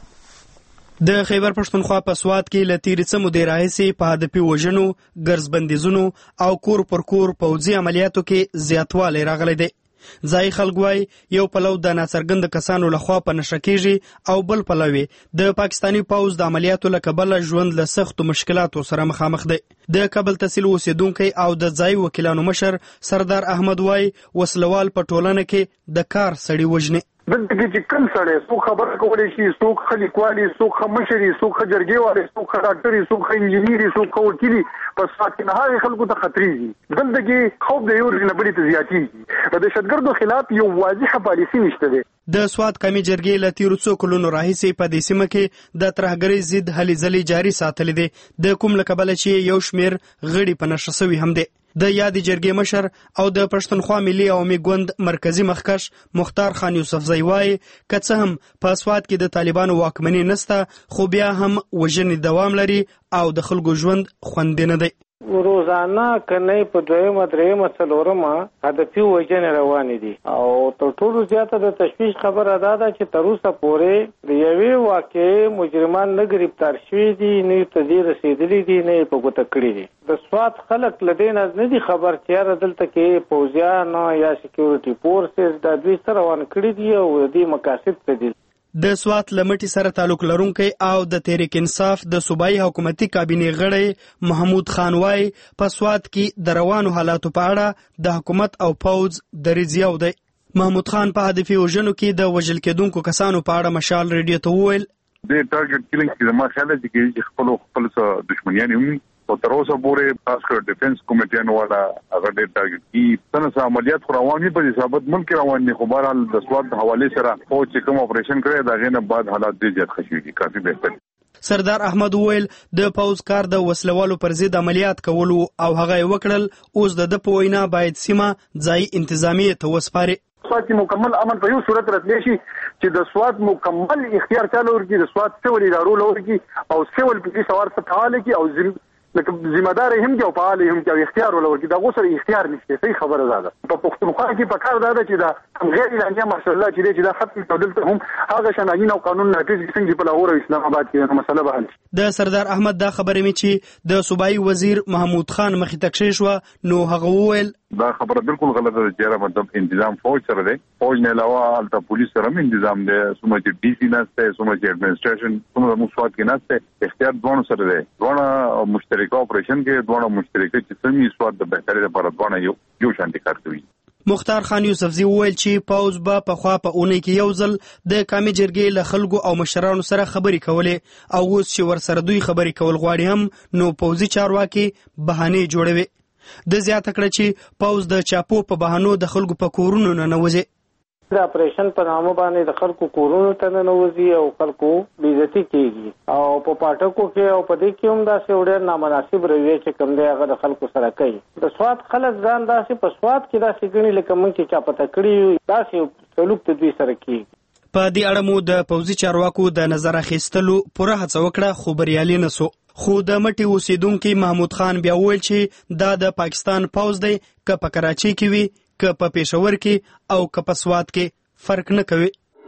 [SPEAKER 1] کې
[SPEAKER 2] د خیبر پښتونخوا په سوات کې له تیرې څه مودې راهیسې په هدفي وژنو، ګرځبندیزونو او کور پر کور پوځي عملیاتو کې زیاتوالی راغلی دی. ځای خلک وایي یو پلو د ناڅرګند کسانو لخوا په نشه کېږي او بل پلو د پاکستاني پوځ د عملیاتو له کبله ژوند له سختو مشکلاتو سره مخامخ دی. د کابل تحصیل اوسیدونکی او د ځای وکیلانو مشر سردار احمد وایي وسلوال په ټولنه کې د کار سړي وژني.
[SPEAKER 20] دلته کې چې کوم سړی څوک خبره کولی شي، څوک ښه لیکوالي، څوک ښه مشري، څوک ښه جرګې والی، څوک ښه ډاکټري، څوک ښه انجینري، څوک ښه وکیلي، په سوات کې نه هغې خلکو ته خطرېږي. دلته کې خوف د یو ورځې نه بلې ته زیاتېږي. د دهشتګردو خلاف یو واضحه پالیسي نشته دی.
[SPEAKER 2] د سوات قومي جرګې له تیرو څو کلونو راهیسې په دې سیمه کې د ترهګرۍ ضد هلې ځلې جاري ساتلې دي. د کوم له کبله چې یو شمېر غړي په نشه سوي هم دی. د یادې جرګې مشر او د پښتونخوا ملي عوامي ګوند مرکزي مخکش مختار خان یوسفزی وایي که څه هم په سوات کې د طالبانو واکمني نسته، خو بیا هم وژنې دوام لري او د خلکو ژوند خوندي نه دی.
[SPEAKER 4] روزانه کنه په دویمه درېیمه څلورمه هدفي وژنې روانې دي او تر ټولو زیاته د تشویش خبره دا ده چې تر اوسه پورې د یوې واقعې مجرمان نه ګرفتار شوي دي، نه یې ته دې رسېدلي دي، نه یې په ګوته کړي دي. د سوات خلک له دې نه نه دي خبر چې یاره دلته کې پوځیان یا سکیورټي فورسز دا دوی څه روان کړي دي او د دې مقاصد څه دي.
[SPEAKER 2] د سوات لمټي سره تعلق لرونکی او د تحریک انصاف د صوبایي حکومتي کابینې غړی محمود خان وای په سوات کې د روانو حالاتو په اړه د حکومت او پوځ دریځ یو دی. محمود خان په هدفي وژنو کې د وژل کېدونکو کسانو په اړه مشال ریډیو ته وویل
[SPEAKER 21] د ټارګټ کیلینګ کې زما خیال دی چې خپل خپل څه دښمنیان هم او تر اوسه پورې خاص کر ډیفنس کمیټیانو والا هغه ډېر ټارګټ کی څنګه عملیات خو روان دي په حسابت ملک روان دي. خو بهرحال د سواد د حواله سره فوج چې کوم اپریشن کړی دا غینه بعد حالات ډېر زیات ښه شوي دي، کافي بهتر.
[SPEAKER 2] سردار احمد وویل د پوځ کار د وسلوالو پر ضد عملیات کولو او هغه یې وکړل. اوس د ده په وینا باید سیمه ځای انتظامیې ته وسپاري.
[SPEAKER 20] سوات کې مکمل امن په یو صورت راتلی شي چې د سوات مکمل اختیار چاله ورکړي، د سوات سیول ادارو لورکړي او سیول پولیس سوار څخه فعال کړي او ځم لکه ذمہ دار هم کې او فعال هم کې او اختیار ولور کې دا غوسه اختیار نشته. صحیح خبره ده. په پښتونخوا کې په کار ده چې دا غیر اعلانیه ماشاء الله چې چې دا ختم تدل ته هم هغه شناګین او قانون نافذ څنګه په لاهور او اسلام آباد کې مسله به حل شي.
[SPEAKER 2] د سردار احمد دا خبره می چې د صوبایي وزیر محمود خان مخې ته کښې شو نو هغه وویل
[SPEAKER 21] دا خبره بالکل غلطه ده چې مطلب انتظام فوج سره دی، فوج نه علاوه البته پولیس سره هم انتظام دی، څومره چې ډي سي نسته، څومره چې اډمنسټریشن څومره موږ سوات کې نسته، اختیار دوه سره دی. دوه مشترکه اپریشن کې دوه مشترکه چې سمي سوات د بهتري لپاره دوه یو یو شانتي کار کوي.
[SPEAKER 2] مختار خان یوسفزی وویل چې پوځ به په خوا په اونۍ کې یو ځل د قومي جرګې له خلکو او مشرانو سره خبرې کولې او اوس چې ورسره دوی خبرې کول غواړي هم نو پوځي چارواکي بهانې جوړوي. د زیاته کړه چې پوځ د چاپو په بهانو د خلکو په کورونو نه ننوځي.
[SPEAKER 4] د اپریشن په نامه باندې د خلکو کورونو ته ننوځي او خلکو بې عزتي کېږي او په پاټکو کې او په دې کې هم داسې ډېر نامناسب رویې چې کوم دی هغه د خلکو سره کوي. د سوات خلک ځان داسې په سوات کې داسې ګڼي لکه موږ چې چا پته کړي داسې سلوک ته دوی سره کېږي.
[SPEAKER 2] په دې اړه مو د پوځي چارواکو د نظر اخیستلو پوره هڅه وکړه خو بریالي نه سو. خو د مټي اوسیدونکي محمود خان بیا وویل چې دا د پاکستان پوځ دی، که په کراچۍ کې وي، که په پېښور کې او که په سوات کې فرق نه کوي.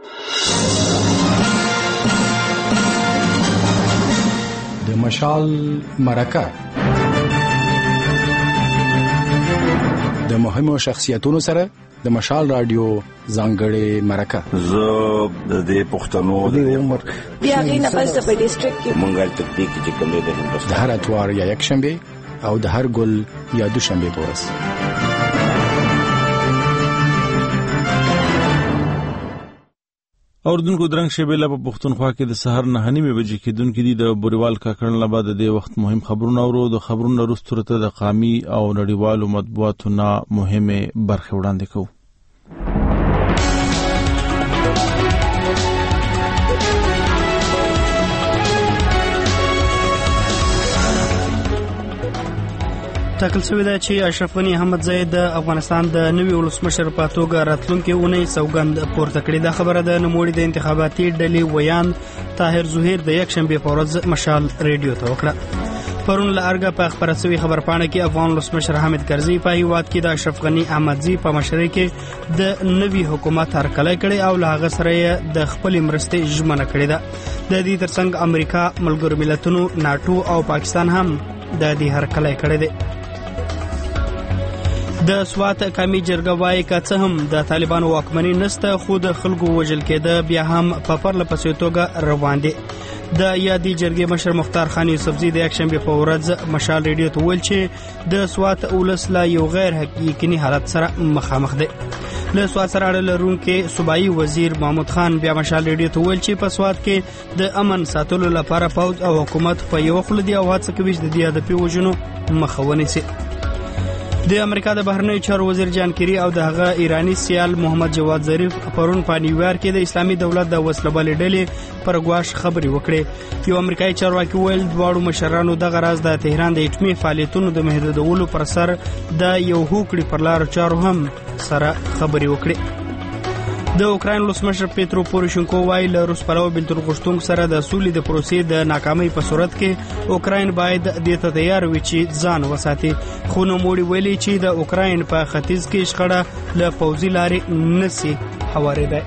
[SPEAKER 22] د مشال مرکه د مهمو شخصیتونو سره د مشال رادیو ځانګړې مرکه.
[SPEAKER 23] زه د پښتنو د عمر
[SPEAKER 19] بیا غینه پس په ډیسټریکټ کې
[SPEAKER 23] مونږه تطبیق چې کوم د هندوستان
[SPEAKER 22] د هر اتوار یا یک شنبه او د هر ګل یا دوشنبه په ورځ.
[SPEAKER 1] اوردونکو درنګ شیبه په پښتونخوا کې د سحر نه نیمه بجې کې دونکو د بوریوال کاکړن له بعد د وخت مهم خبرونه اورو. د خبرونو وروسته ته د قامي او نړیوالو مطبوعاتو نه مهمه برخه وړاندې کوو.
[SPEAKER 2] ټاکل شوې ده چې اشرف غني احمدزی د افغانستان د نوي ولسمشر په توګه راتلونکي اونۍ سوګند پورته کړې. دا خبره د نوموړي د انتخاباتي ډلې ویان طاهر زهیر د یکشنبه په ورځ مشال ریډیو ته وکړه. پرون له ارګه په خبره شوی خبرپاڼه کې افغان ولسمشر حامد کرزي په هیواد کې د اشرف غني احمدزی په مشرۍ کې د نوي حکومت هرکلی کړي او له هغه سره د خپل مرستې ژمنه کړې ده. د دې ترڅنګ امریکا، ملګرو ملتونو، ناتو او پاکستان هم د دې هرکلی کړی دی. د سوات قومي جرګه وايي که څه هم د طالبانو واکمني نسته خو د خلکو وژل کېده بیا هم په پرله پسې توګه روان دي. د یادي جرګې مشر مختار خان یوسفزي د یکشنبه په ورځ مشال ریډیو ته ویل چې د سوات اولس لا یو غیر حقیقي حالت سره مخامخ دي. له سوات سره اړه لرونکي صوبایي وزیر محمود خان بیا مشال ریډیو ته ویل چې په سوات کې د امن ساتلو لپاره پوځ او حکومت په یو خل دي او هڅه کوي چې د دې هدفي وژنو مخه ونیسي. د امریکا د بهرنیو چارو وزیر جان کیری او د هغه ایرانی سیال محمد جواد ظریف پرون په نیویارک کې د اسلامي دولت د وسلبالې ډلې پر ګواښ خبرې وکړې. یو امریکایي چارواکي ویل دواړو مشرانو دغه راز د تهران د اټومي فعالیتونو د محدودولو پر سر د یو هوکړې پر لار چارو هم سره خبرې وکړې. د اوکراین ولسمشر پیترو پوروشنکو وایي له روس پلوه بېلتون غوښتونکو سره د سولې د پروسې د ناکامۍ په صورت کې اوکراین باید دې ته تیار وي چې ځان وساتي. خو نوموړي ویلي چې د اوکراین په ختیځ کې شخړه له پوځي لارې نسي هوارېدای.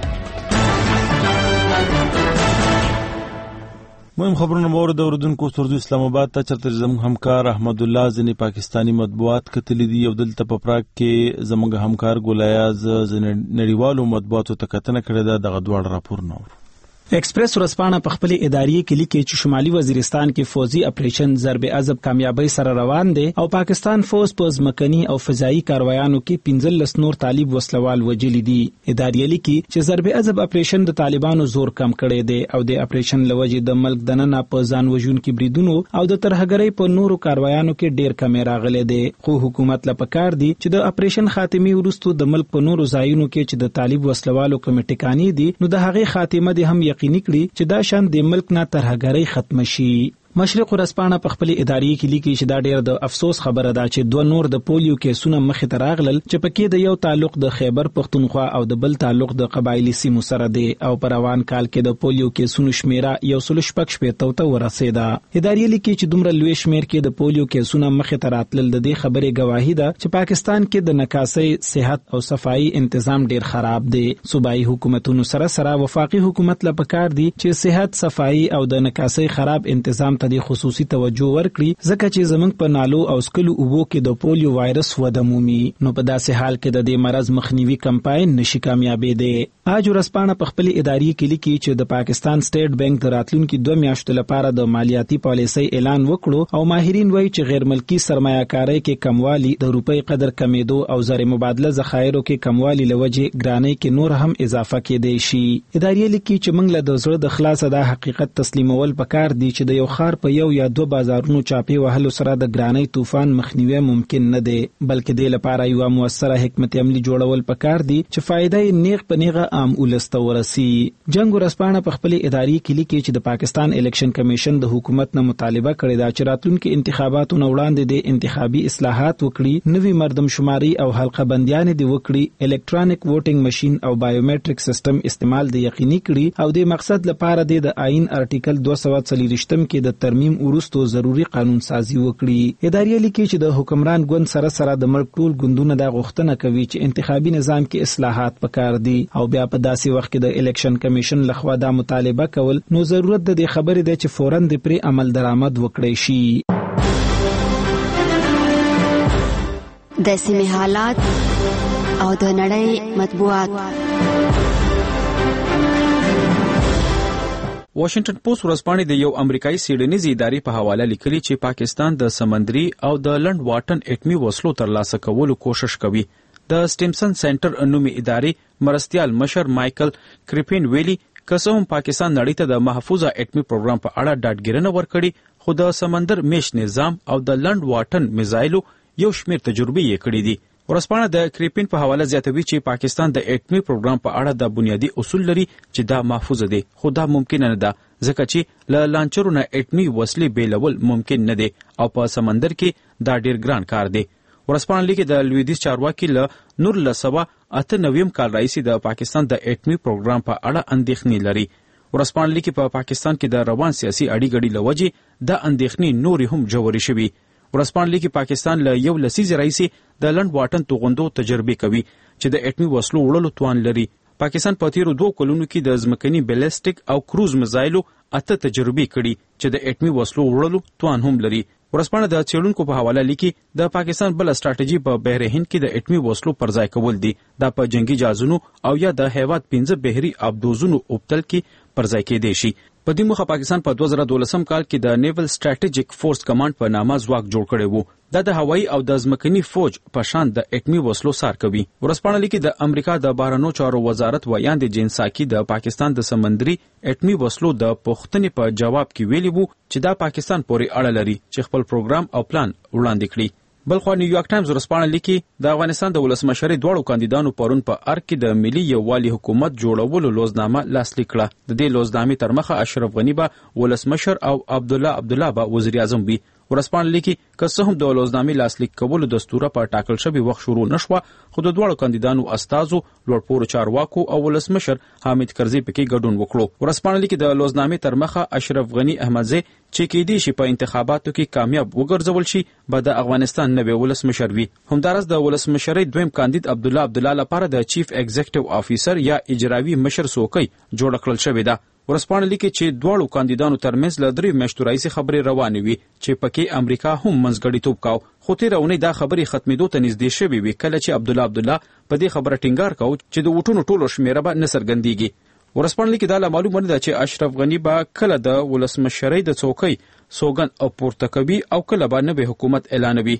[SPEAKER 1] مهم خبرونه مور د اوردونکو ترجو اسلام آباد ته چرته زموږ همکار احمد الله ځنی پاکستانی مطبوعات کتلی دي او دلته په پراګ کې زموږ همکار ګولیاز نړیوالو مطبوعاتو ته کتنه کړې ده. دغه دوه راپور نور
[SPEAKER 5] ایکسپریس ورځپاڼه په خپل اداري کې لیکي چې شمالي وزیرستان کې فوزي اپریشن ضرب عضب کامیابی سره روان دي او پاکستان فوز په ځمکني او فضایي کاروایانو کې پنځلس نور طالب وسلوال وجلی دي. اداري لیکي چې ضرب عضب اپریشن د طالبانو زور کم کړي دي او د اپریشن لوجې د ملک دننه په ځان وژونکو بریدونو او د ترهګرۍ په نورو کاروایانو کې ډیر کمی راغلي دي. خو حکومت له پکار دي چې د اپریشن خاتمي وروسته د ملک په نورو ځایونو کې چې د طالب وسلوالو کمیټې کانی دي نو د هغه خاتمه دي هم یقیني کړي چې دا شان د ملک نه ترهګرۍ ختم شي. مشرق ورځپاڼه په خپل اداري کې لیکي چې دا ډېر د افسوس خبره ده چې دوه نور د پولیو کیسونه مخې ته راغلل چې پکې د یو تعلق د خیبر پختونخوا او د بل تعلق د قبایلی سیمو سره دی او په روان کال کې د پولیو کیسونو شمیره یو سل شپږ شپېته ته ورسېده. اداري لیکي چې دومره لوی شمیر کې د پولیو کیسونه مخې ته راتلل د دې خبرې گواهی ده چې پاکستان کې د نکاسۍ، صحت او صفائی تنظیم ډېر خراب دی. صوبایي حکومتونو سره سره وفاقي حکومت له پکار دی چې صحت، صفائی او د نکاسۍ خراب تنظیم ته د خصوصي توجه ورکړي ځکه چې زمنګ په نالو او سکلو اوبو کې د پولیو وایرس وده مومي. نو په داسې حال کې د دې مرض مخنیوي کمپاین نشي کامیابې دی. آج ورځپاڼه په خپل اداري کې لیکي چې د پاکستان سټیټ بانک د راتلونکو دوه میاشتو لپاره د مالیاتي پالیسۍ اعلان وکړو او ماهرین وایي چې غیر ملکی سرمایه‌کارۍ کې کموالی، د روپۍ قدر کمیدو او زر مبادله ذخایرو کې کموالی لوجې ګرانۍ کې نور هم اضافه کېدای شي. اداري لیکي چې موږ له د زړه د خلاصه د حقیقت تسلیمول پکار دي چې د یو خار په یو یا دو بازارونو چاپی وهلو سره د ګرانۍ طوفان مخنیوي ممکن نه دی بلکې د لپاره یو موثره حکمت عملی جوړول پکار دي چې فائدې نیغ په نیغه عام ولسته ورسي. جنگ ورځپاڼه په خپل اداري کې لیکي چې د پاکستان الیکشن کمیشن د حکومت نه مطالبه کړې ده چې راتلونکي انتخاباتو نه وړاندې د انتخابي اصلاحات وکړي، نوي مردم شماري او حلقه بندیان دي وکړي، الکترونیک ووټینګ ماشين او بایومټریک سیستم استعمال د یقیني کړي او د مقصد لپاره د آئین ارټیکل دوه سوه څلوېښتم کې د ترمیم ورستو ضروری قانون سازي وکړي. اداري لیکي چې د حکمران ګوند سره سره د ملک ټول ګوندونه د غوښتنه کوي چې انتخابي نظام کې اصلاحات پکار دي او بیا په داسې وخت کې د الیکشن کمیشن لخوا دا مطالبه کول نو ضرورت د دې خبرې ده چې فوراً د پرې عمل درآمد وکړي شي.
[SPEAKER 8] د سیمې حالات او د نړۍ مطبوعات.
[SPEAKER 6] واشنگټن پوسټ ورځپاڼې د یو امریکایي سیډنیزي ادارې په حواله لیکلي چې پاکستان د سمندري او د لنډ واټن اټمي وسلو ترلاسه کولو کوشش کوي. د سټیمسن سنټر نومي ادارې مرستيال مشر مایکل کریپین ویلي که څه هم پاکستان نړۍ ته د محفوظه اټمي پروګرام په اړه ډاډګیرنه ورکړي، خو د سمندر میش نظام او د لنډ واټن میزایلو یو شمېر تجربې یې کړي دي. ورځپاڼه د کریپین په حواله زیاتوي چې پاکستان د اټمي پروګرام په اړه د بنیادي اصول لري چې دا محفوظ دي، خو دا ممکن نه ده ځکه چې له لانچرو نه اټمي وسلې بیلول ممکن نه دي او په سمندر کې دا ډیر ګران کار دی. ورځپاڼه لیکي د لویدیځ چارواکي له نور له سوه اته نویم کال راهیسې د پاکستان د اټمي پروګرام په اړه اندېښنې لري. ورځپاڼه لیکي په پاکستان کې د روان سیاسي اړې ګډې له وجې دا اندېښنې نورې هم ژورې شوي. ورځپاڼه لیکي پاکستان له یو لسیزې راهیسې د لنډ واټن توغندو تجربې کوي چې د اټمي وسلو وړلو توان لري. پاکستان په تیرو دوه کلونو کې د ځمکني بیلسټیک او کروز میزایلو اته تجربې کړي چې د اټمي وسلو وړلو توان هم لري. ورځپاڼه د څېړونکو په حواله لیکي د پاکستان بل ستراتیژي په بحر هند کې د اټمي وسلو پر ځای کول دي. دا په جنگي جهازونو او یا د هیواد پنځه بحري ابدوزونو اوبتل کې پر ځای کېدی شي. په دې موخه پاکستان په دوه زره دولسم کال کې د نیول سټریټیجیک فورس کمانډ په نامه ځواک جوړ کړی وو. دا د هوایي او د ځمکني فوج په شان د اټمي وسلو سار کوي. ورځپاڼه لیکي د امریکا د بهرنیو چارو وزارت ویاند جین ساکي د پاکستان د سمندري اټمي وسلو د پوښتنې په جواب کې ویلي وو چې دا پاکستان پورې اړه لري چې خپل پروګرام او پلان وړاندې کړي. بلخوا نیویارک ټایمز ورځپاڼه لیکي د افغانستان د ولسمشرۍ دواړو کاندیدانو پرون په ارګ کې د ملي یووالي حکومت جوړولو لوزنامه لاسلیک کړه. د دې لوزنامې تر مخه اشرف غني به ولسمشر او عبدالله عبدالله به وزیر اعظم وي. ورځپاڼه لیکي که څه هم د لوزنامې لاسلیک کولو دستوره په ټاکل شوي وخت شروع نشوه، خو د دواړو کاندیدانو استازو، لوړپوړو چارواکو او ولسمشر حامد کرزي پکې ګډون وکړو. ورځپاڼه لیکي د لوزنامې تر مخه اشرف غني احمدزی چې کېدی شي په انتخاباتو کې کامیاب وګرځول شي به د افغانستان نوی ولسمشر وي. همداراز د ولسمشرۍ دویم کاندید عبدالله عبدالله لپاره د چیف ایگزیکټیو افیسر یا اجرایي مشر څوکۍ جوړه کړل شوې ده. ورځپاڼه لیکي چې دواړو کاندیدانو ترمنځ له درې میاشتو راهیسې خبرې روانې وي چې پکې امریکا هم منځګړیتوب کاوه، خو تېره اونۍ دا خبرې ختمېدو ته نږدې شوې وي کله چې عبدالله عبدالله په دې خبره ټینګار کاوه چې د ووټونو ټولو شمېره به نه څرګندېږي. ورځپاڼه لیکي دا لا معلومه نه ده چې اشرف غني به کله د ولسمشرۍ د څوکۍ سوګند او پورته کوي او کله به نوی حکومت اعلانوي.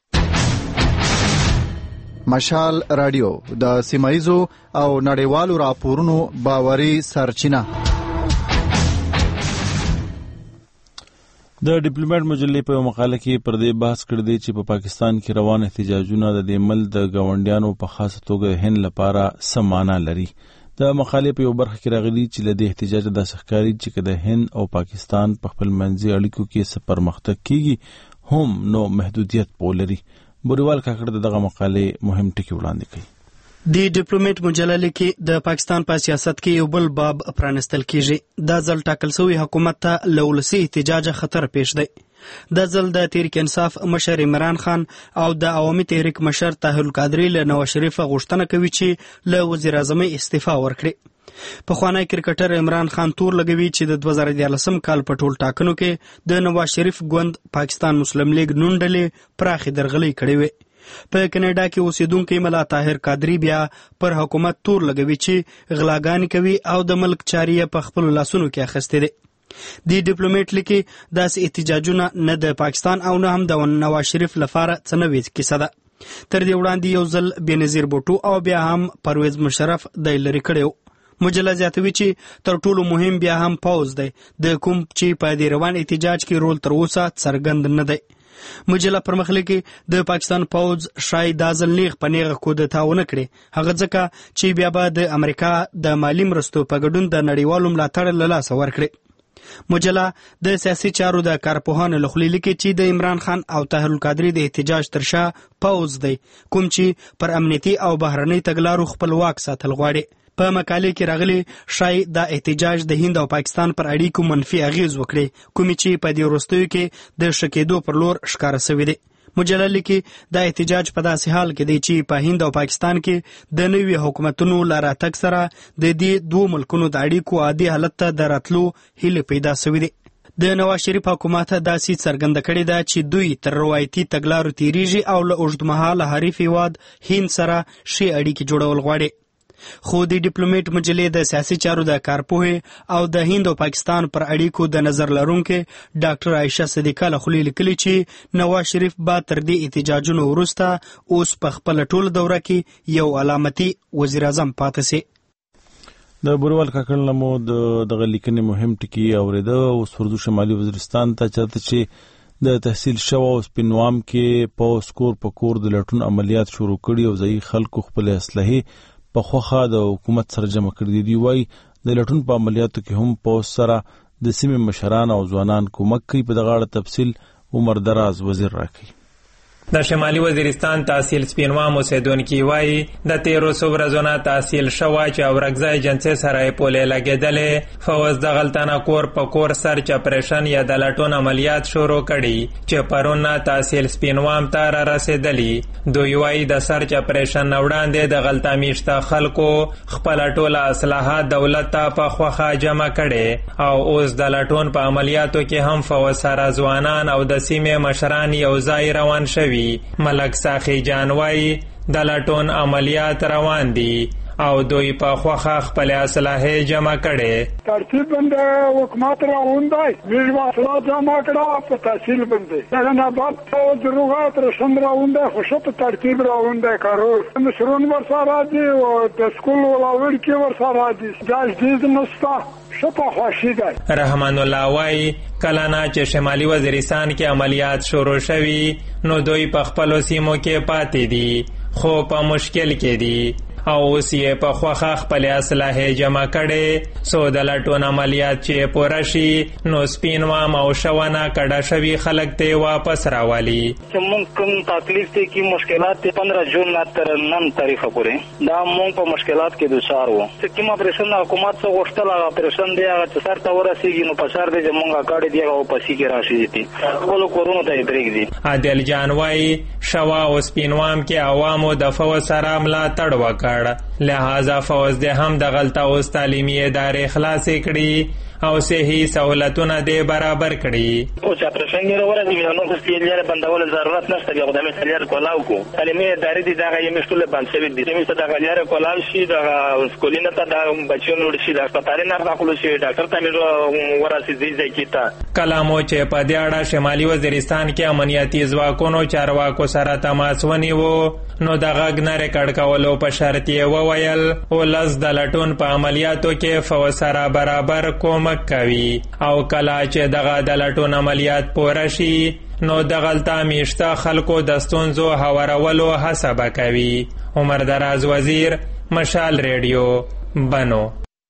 [SPEAKER 9] مشال رادیو د سیمایزو او نړیوالو راپورونو باوري سرچینه.
[SPEAKER 1] د ډیپلوماټ مجلې په مقاله کې پر دې بحث کړی دی چې په پا پاکستان کې روان احتجاجونه د دې ملک د ګاونډیانو په خاصه توګه هند لپاره څه معنا لري. د مقالې په یو برخه کې راغلي چې له دې احتجاج داسې ښکاري چې د هند او پاکستان په خپل منځي اړیکو کې څه پرمختګ کیږي هم نو محدودیت ولري. بوریوال کاکړ دغه مقالې مهم ټکي وړاندې کوي.
[SPEAKER 2] د ډیپلوماټ مجله کې د پاکستان په سیاست کې یو بل باب پرانستل کیږي. دا ځل ټاکل شوی حکومت ته له ولسي احتجاج خطر پیښ دی. دا ځل د تحریک انصاف مشر عمران خان او د عوامي تحریک مشر طاهر القادري له نواز شریف غوښتنه کوي چې له وزیر اعظم استعفا ورکړي. پخوانی کرکټر عمران خان تور لګوي چې د دوه زره دیارلسم کال په ټول ټاکنو کې د نواز شریف ګوند پاکستان مسلم لیگ نون ډلې پراخې درغلۍ کړې وې. په کینیډا کې اوسیدونکي ملا طاهر قادری بیا پر حکومت تور لګوي چې غلاګانې کوي او د ملک چارې په خپل لاسونو کې اخیستې دي. د ډیپلوماټ لیکي داسې احتجاجونه نه د پاکستان او نه هم د نواز شریف لپاره څه نوې کیسه ده. تر دې وړاندې یو ځل بېنظیر بوټو او بیا هم پرویز مشرف د لرې کړی. مجله زیاتوي چې تر ټولو مهم بیا هم پوز دی د کوم چې په دې روان احتجاج کې رول تر اوسه څرګند نه دی. مجله پر مخ لیکي د پاکستان پوز شاید دا ځل نیغ په نیغه کودتا ونه کړي، هغه ځکه چې بیا به د امریکا د مالي مرستو په ګډون د نړیوالو ملاتړ له لاسه ورکړي. مجله د سیاسي چارو د کارپوهانو له خولې لیکي چې د عمران خان او طاهر القادري د احتجاج تر شا پوز دی کوم چې پر امنیتي او بهرنۍ تګلارو خپلواک ساتل غواړي. په مقالې کې راغلي شاید دا احتجاج د هند او پاکستان پر اړیکو منفي اغیز وکړي کوم چې په دې وروستیو کې د شکېدو پر لور ښکاره شوی دی. مجله لیکي دا احتجاج په داسې حال کې دی چې په هند او پاکستان کې د نوي حکومتونو له راتګ سره د دې دوه ملکونو د اړیکو عادي حالت ته د راتلو هیله پیدا شوې ده. د نواز شریف حکومت داسې څرګنده کړې ده چې دوی تر روایتي تګلارو تیریږي او له اوږدمهاله حریف هیواد هند سره ښې اړیکې جوړول غواړي. خو د ډیپلوماټ مجلې د سیاسي چارو د کارپوهې او د هند او پاکستان پر اړیکو د نظر لرونکي ډاکټر عایشه صدیقه له خولې لیکلي چې نواز شریف به تر دې احتجاجونو وروسته اوس په خپله ټوله دوره کې یو علامتي وزیر اعظم پاتې سي.
[SPEAKER 1] د بوروال کاکړ لمو د دغه لیکنې مهم ټکی اوریده او سردو شمالي وزیرستان ته چرته چې د تحصیل شو او سپینوام کې په سکور په کور د لټون عملیات شروع کړي او ځای خلکو خپل اسلحې په خوخه د حکومت سره جمع کړي دي. وای د لټون په عملیاتو کې هم په سره د سیمې مشران او ځوانان کومک کوي. په دغه اړه تفصیل عمر دراز وزیر راکړي.
[SPEAKER 3] د شمالي وزیرستان تحصیل سپینوام اوسیدونکي وایي د تیرو څو ورځو نه تحصیل شوی چې اورکزی جنسي سره یې پولې لګېدلې. فوز دغلته نه کور په کور سرچ اپریشن یا د لټون عملیات شروع کړي چې پرون نه تحصیل سپینوام ته را رسېدلي. دوی وایي د سرچ اپریشن نه وړاندې دغلته میشته خلکو خپله ټوله اسلحه دولت ته په خوښه جمع کړې او اوس د لټون په عملیاتو کې هم فوز سره ځوانان او د سیمې مشران یو ځای روان شوي. ملک ساخی جان وای د لټون عملیات روان دي او دوی په خوخه خپل اسلحه جمع کړي.
[SPEAKER 7] ترتیب باندې حکومت راوند دی ویل واسطه جمع کړه په تحصیل باندې دا نه بعد ته ضرورت رسند راوند خو شپ ترتیب راوند کارو مشرون ور سره دي او د سکول ولاور کې ور سره دي جاج دې نستا شپه خوشی دی. رحمان الله وای کلانا چې شمالي وزیرستان کې عملیات شروع شوي نو دوی په خپل سیمو کې پاتې دي خو په مشکل کې دي او اوس یې په خوخه خپل اسلحه جمع کړي. سو د لټون عملیات چې پوره شي نو سپینوام او شونه کډه شوي خلک ته واپس راوالي.
[SPEAKER 12] چې مونږ کوم تکلیف دي کې مشکلات ته پندرہ جون نه تر نن تاریخ پورې دا مونږ په مشکلات کې دوشار وو. چې کوم اپریشن حکومت څو غوښتل هغه اپریشن دی هغه چې سر ته ورسیږي نو په سر دی چې مونږه کاډي دی او پسې کې راشي دي خپل کورونو ته پرېږدي. عادل جان وای شوا او سپینوام کې عوامو د فوز سره ملاتړ وکړ لہذا فوز دې هم د غلطه اوس تعلیمي ادارې خلاصې کړي او صحیح سہولتونه دې برابر کړي. او چې اپریشن یې ورته نو خو سپیلر بندول ضرورت نشته چې خدای مې سلیار کولاو کو تعلیمي ادارې دې دا یې مشتول باندې شوی دي چې دا غلیار کولاو شي دا سکولینه ته دا بچو نور شي دا هسپتال نه راغلو شي ډاکټر ته مې وراسي دي ځکه کلامو چې په دې اړه شمالي وزیرستان کې امنیتي ځواکونو چارواکو سره تماس ونیو نو د غږ نه ریکارډ کولو په شرط یې وویل ولس د لټون په عملیاتو کې فوز سره برابر کومک کوي او کله چې دغه د لټون عملیات پوره شي نو دغلته میشته خلکو د ستونزو هوارولو هڅه به کوي. عمر دراز وزیر مشال ریډیو بنو.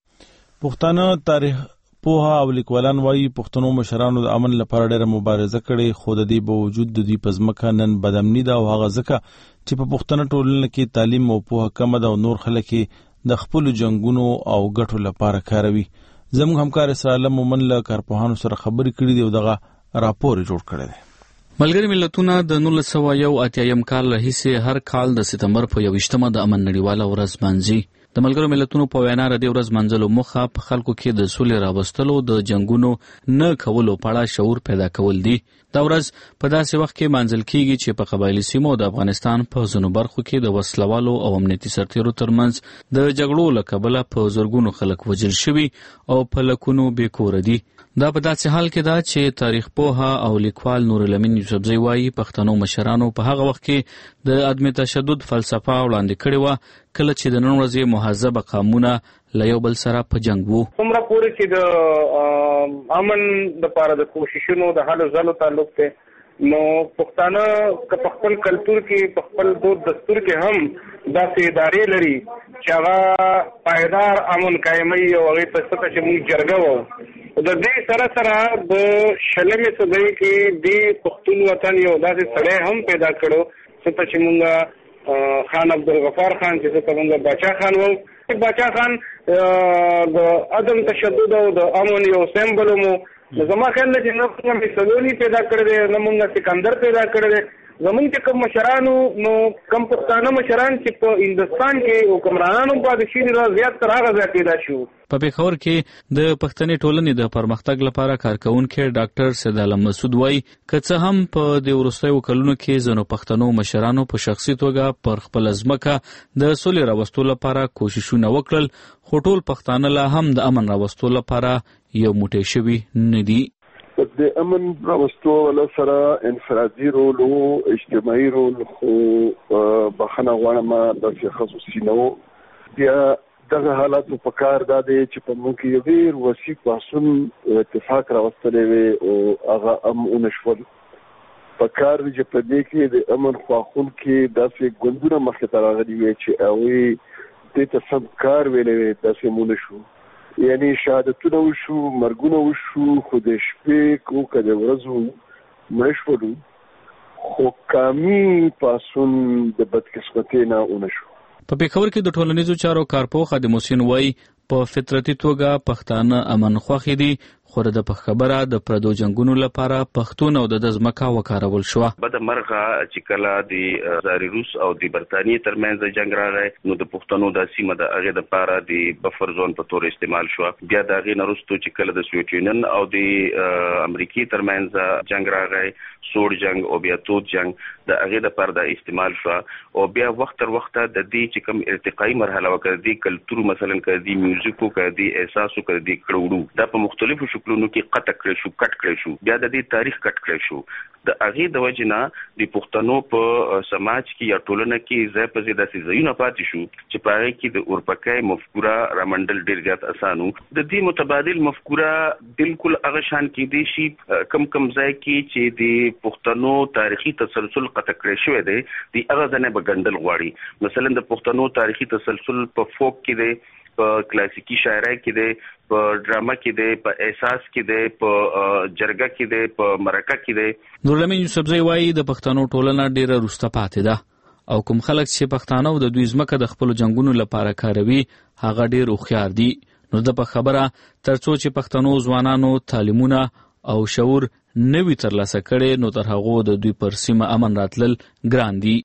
[SPEAKER 1] پښتانه تاریخ پوها او لیکوالان وایي پښتنو مشرانو د امن لپاره ډېره مبارزه کړې خو د دې باوجود د دې په ځمکه نن بدامني ده او هغه ځکه چې په پښتنه ټولنه کې تعلیم او پوهه کمه ده او نور خلک د خپلو جنګونو او ګټو لپاره کاروي. زموږ همکار اسرائیل مومن له کارپوهانو سره خبرې کړې دي او دغه راپور جوړ کړی دی.
[SPEAKER 24] ملګری ملتونه د نولس سوه یو اتیایم کال راهیسې هر کال د سپتمبر په یوویشتمه د امن نړیواله ورځ لمانځي. د ملګرو ملتونو په وینا د دې ورځ منځلو موخه په خلکو کې د سولې راوستلو د جنگونو نه کولو په اړه شعور پیدا کول دي. دا ورځ په داسې وخت کې منځل کیږي چې په قبایلي سیمو د افغانستان په ځینو برخو کې د وسلوالو او امنیتي سرتیرو ترمنځ د جګړو له کبله په زرګونو خلک وژل شوي او په لکونو بې کوره دي. دا په داسې حال کې ده چې تاریخ پوها او لیکوال نور الامین یوسفزی وایي پښتنو مشرانو په هغه وخت کې د عدم تشدد فلسفه وړاندې کړې وه کله چې د نن ورځې مهذبه قامونه له یو بل سره په جنګ وو.
[SPEAKER 25] څومره پورې چې د امن دپاره د کوششونو د هلو ځلو تعلق دی نو پښتانه که په خپل کلتور کې په خپل دود دستور کې هم داسې ادارې لري چې هغه پایدار امن قایموي او هغې ته څه ته چې موږ جرګه وو. د دې سره سره د شلمې صدۍ کې د پښتون وطن یو داسې سړی هم پیدا کړو څه ته چې موږ خان عبدالغفار خان چې څه ته موږ باچا خان وو. باچا خان د عدم تشدد او د امن یو سمبل مو زما خیال نه چې نه موږ سلونی پیدا کړی دی نه موږ سکندر پیدا کړی دی. زمونږ چې کوم مشرانو نو کم پښتانه مشران چې په هندوستان کې حکمرانانو پاتې شوي دي زیات تر هغه ځای پیدا شو.
[SPEAKER 24] په پېښور کې د پښتني ټولنې د پرمختګ لپاره کارکوونکی ډاکټر سید عالم مسعود وایي که څه هم په دې وروستیو کلونو کې ځینو پښتنو مشرانو په شخصي توګه پر خپله ځمکه د سولې راوستو لپاره کوششونه وکړل خو ټول پښتانه لا هم د امن راوستو لپاره یو موټی شوي نه دي.
[SPEAKER 26] د امن راوستو له سره انفرادي رول او اجتماعي رول خو بخنه غواړم داسې خصوصي نه و. بیا دغه حالات په کار دا دی چې په موږ کې یو ډېر وسیع پاسون اتفاق راوستلی وي او هغه هم ونشول. په کار دی چې په دې کې د امن خواخوونکي داسې ګوندونه مخکې ته راغلي وي چې هغوی دې ته سم کار ویلی وي، داسې مو نه شو. یعنې شهادتونه وشو، مرګونه وشو، خو د شپې کو که د ورځو مړه شولو، خو کامي پاسون د بدقسمتۍ نه ونه شو.
[SPEAKER 24] په پېښور کې د ټولنیزو چارو کارپوه خادم حسین وایي په فطرتي توګه پښتانه امن خوښ دي، خو د په خبره د پردو جنگونو لپاره پښتون او د ځمکه وکارول شو.
[SPEAKER 23] بد مرغه چې کله د زاري روس او د برتانیې ترمنځ جنگ راغی نو د پښتنو د سیمه د هغې دپاره د بفر زون په تور استعمال شو. بیا د هغې نه وروستو چې کله د سوویت یونین او د امریکې ترمنځ جنگ راغی، سوړ جنگ او بیا تود جنگ د هغې دپاره د استعمال شو. او بیا وخت تر وخته د دې چې کوم ارتقایي مرحله وه، که د دې کلتور مثلا که د میوزیکو که د احساسو که د دې کړوړو دا په مختلفو شکلونو کې قطع کړی شو، کټ کړی شو، بیا د دې تاریخ کټ کړی شو. د هغې د وجې نه د پښتنو په سماج کې یا ټولنه کې ځای په ځای داسې ځایونه پاتې شو چې په هغې کې د اورپکی مفکوره رامنډل ډېر زیات اسان و. د دې متبادل مفکوره بالکل هغه شان کېدی شي کم کم ځای کې چې د پښتنو تاریخي تسلسل قطع کړی شوی دی د هغه ځای نه به ګنډل غواړي. مثلا د پښتنو تاریخي تسلسل په فوک کې دی، په کلاسیکي شاعرۍ کې دی، په ډرامه کې دی، په احساس کې دی، په جرګه کې دی، په مرکه کې دی.
[SPEAKER 24] نورالامین یوسفزی وایي د پښتنو ټولنه ډیره وروسته پاتې ده او کوم خلک چې پښتانه او د دوی ځمکه د خپلو جنګونو لپاره کاروي هغه ډیر هوښیار دي. نو د په خبره تر څو چې پښتنو ځوانانو تعلیمونه او شعور نوي ترلاسه کړي نو تر هغو د دوی پر سیمه امن راتلل ګران دي.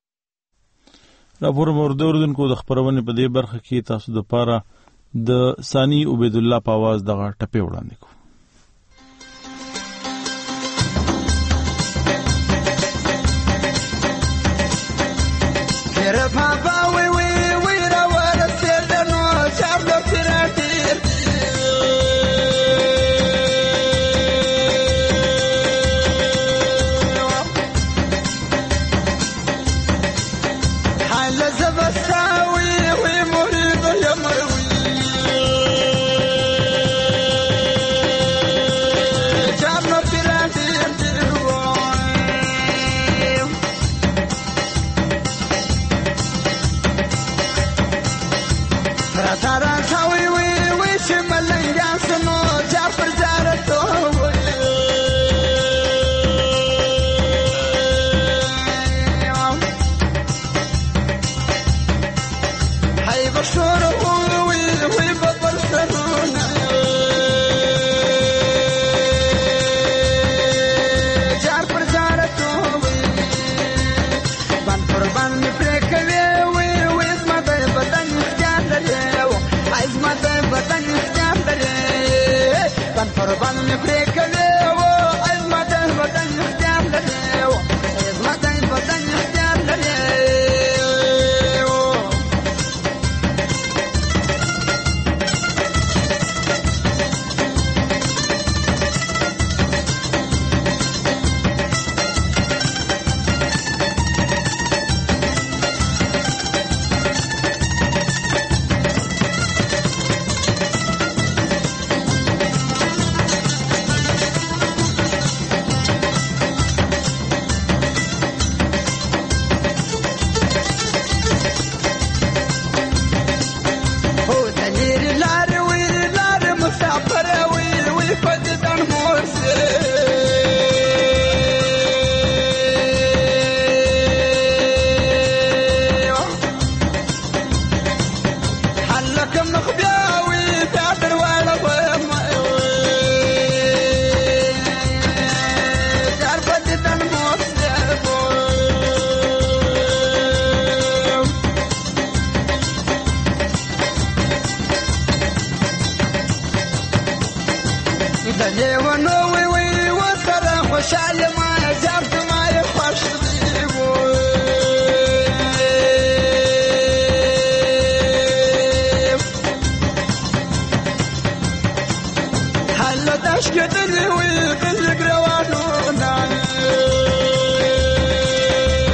[SPEAKER 1] راپور مورد اوردونکو د خبرونې په دې برخه کې تاسو د پاره د ثانی عبید الله په आवाज دغه ټپې وړاندې کوو.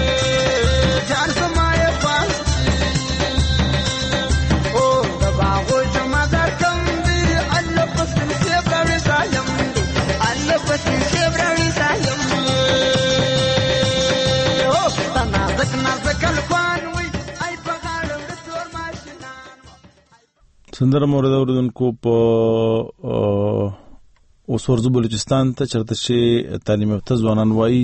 [SPEAKER 10] Oh, the
[SPEAKER 1] سندره مورد اوردونکو په اوسورزو بلوچستان ته چرته چې تعلیم یافته ځوانان وایي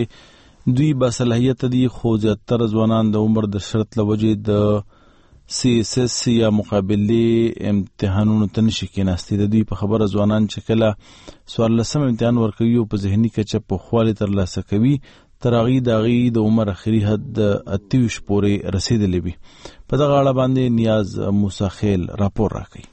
[SPEAKER 1] چې دوی با صلاحیت دي خو زیاتره ځوانان د عمر د شرط له وجې د سی ایس ایس یا مقابلې امتحانونو ته نشي کېناستي. د دوی په خبره ځوانان چې کله څوارلسم امتحان ورکوي او په ذهني کچه پوخوالی ترلاسه کوي تر هغې د هغې د عمر اخري حد د اته ویشت پورې رسېدلی وي. په دغه اړه باندې نیاز موسی خیل راپور راکوي.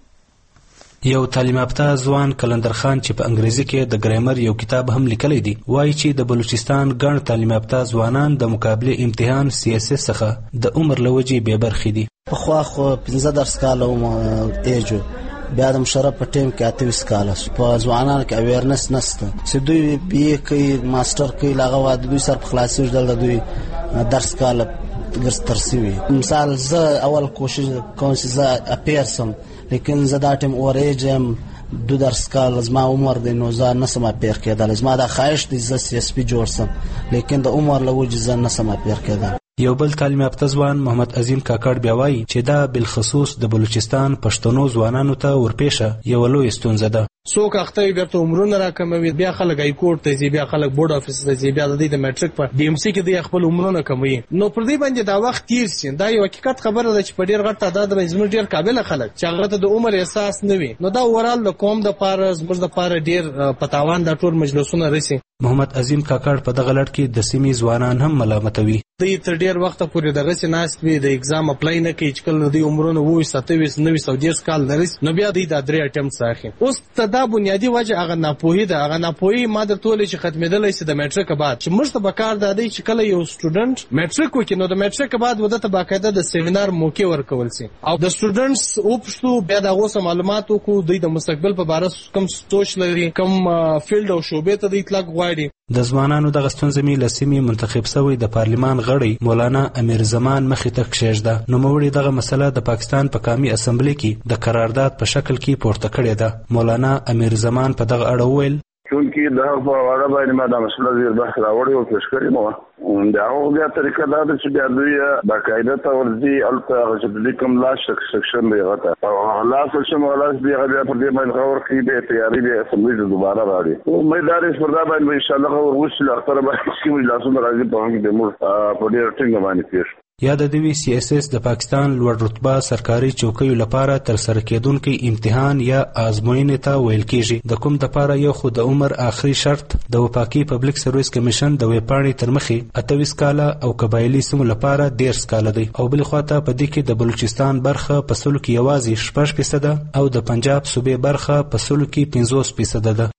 [SPEAKER 10] یو تعلیم یافته ځوان کلندر خان چې په انګریزي کې د ګرامر یو کتاب هم لیکلی دی وایي چې د بلوچستان ګڼ تعلیم یافته ځوانان د مقابلې امتحان سی ایس ایس څخه د عمر له وجې بې برخې دي.
[SPEAKER 11] پخوا خو پنځه درس کاله وم ایج بیا د مشرف په ټیم کې اته ویشت کاله په ځوانانو کې اویرنس نشته چې دوی بي اے کوي ماسټر کوي لاغه واد دوی سر په خلاصي وجدل د دوی درس کاله ګرس ترسوي. مثال زه اول کوشش کوم چې زه اپیرسم لیکن زه دا ټیم اور ایج ام دو درس کال زما عمر دی نو زه نسم اپیر کېدل. زما دا خواهش دی زه سی اس پی جوړ سم لیکن د عمر له وجې زه نسم اپیر کېدل.
[SPEAKER 10] یو بل تعلیم یافته ځوان محمد عظیم کاکړ بیا وایي چې دا بالخصوص د بلوچستان پښتنو ځوانانو ته ورپېښه یوه لویه ستونزه ده.
[SPEAKER 13] څوک اخته وي بیرته عمرونه راکموي بیا خلک های کورټ ته ځي بیا خلک بورډ افیس ته ځي بیا د دوی د میټریک په ډي ام سی کې دوی خپل عمرونه کموي نو پر دې باندې دا وخت تیر شي. دا یو حقیقت خبره ده چې په ډېر غټ تعداد باندې زموږ ډېر قابل خلک چې هغه ته د عمر احساس نه وي نو دا اورال د قوم دپاره زموږ دپاره ډېر په تاوان دا ټول مجلسونه رسي.
[SPEAKER 10] محمد عظیم کاکړ په دغه لړ کې د سیمې ځوانان هم ملامتوي.
[SPEAKER 13] دوی تر ډېر وخته پورې دغسې ناست وي د اګزام اپلای نه کوي چې کله دوی عمرونه اووه اته ویشت نهه ویشت او دېرش کال لري نو بیا دوی دا درې اټمپټس اخلي. اوس ته دا بنیادي وجه هغه ناپوهي ده. هغه ناپوهي ما درته ویلې چې ختمېدلی شي د میټریک بعد چې موږ ته پکار دا دی چې کله یو سټوډنټ میټریک وکړي نو د میټریک بعد وده ته باقاعده د سیمینار موقع ورکول شي او د سټوډنټس وپوښتو بیا د هغو څه معلومات وکړو دوی د مستقبل په باره کوم سوچ لري کوم فیلډ او شعبې ته د اطلاق غواړي.
[SPEAKER 10] د ځوانانو دغه ستونزه مې له سیمې منتخب شوی د پارلمان غړی مولانا امیر زمان مخې ته کښېږده. نوموړي دغه مسله د پاکستان په قومي اسمبلۍ کې د قرارداد په شکل کې پورته کړې ده. مولانا امیر زمان په دغه اړه وویل
[SPEAKER 21] چونکی دا په اړه باندې ما دا مسله زیر بحث راوړی او پیش کړی نو دا هغه بیا طریقه دا ده چې بیا دوی باقاعده ته ورځي هلته هغه چې د کوم لاس سیکشن دی هغه ته او لاس سیکشن ولا بیا بیا پر دې باندې خبر کوي به تیاری به اسمبلی ته دوباره راځي او مې دا رس پر دا باندې ان شاء الله خبر وشي اختر باندې چې موږ لاسونه راځي په هغه د مور په ډېر ټینګ باندې پیش
[SPEAKER 10] یا د دوی سی ایس ایس د پاکستان لوړ رتبه سرکاري چوکیو لپاره تر سره کېدونکي امتحان یا آزموینې ته ویل کېږي. د کوم دپاره یو خو د عمر آخري شرط د وفاقي پبلک سرویس کمیشن د ویبپاڼې تر مخې اته ویشت کاله او قبایلي سیمو لپاره دېرش کاله دی او بلې خواته په دې کې د بلوچستان برخه په سلو کې یوازې شپږ فیصده او د پنجاب صوبې برخه په سلو کې پنځوس فیصده ده.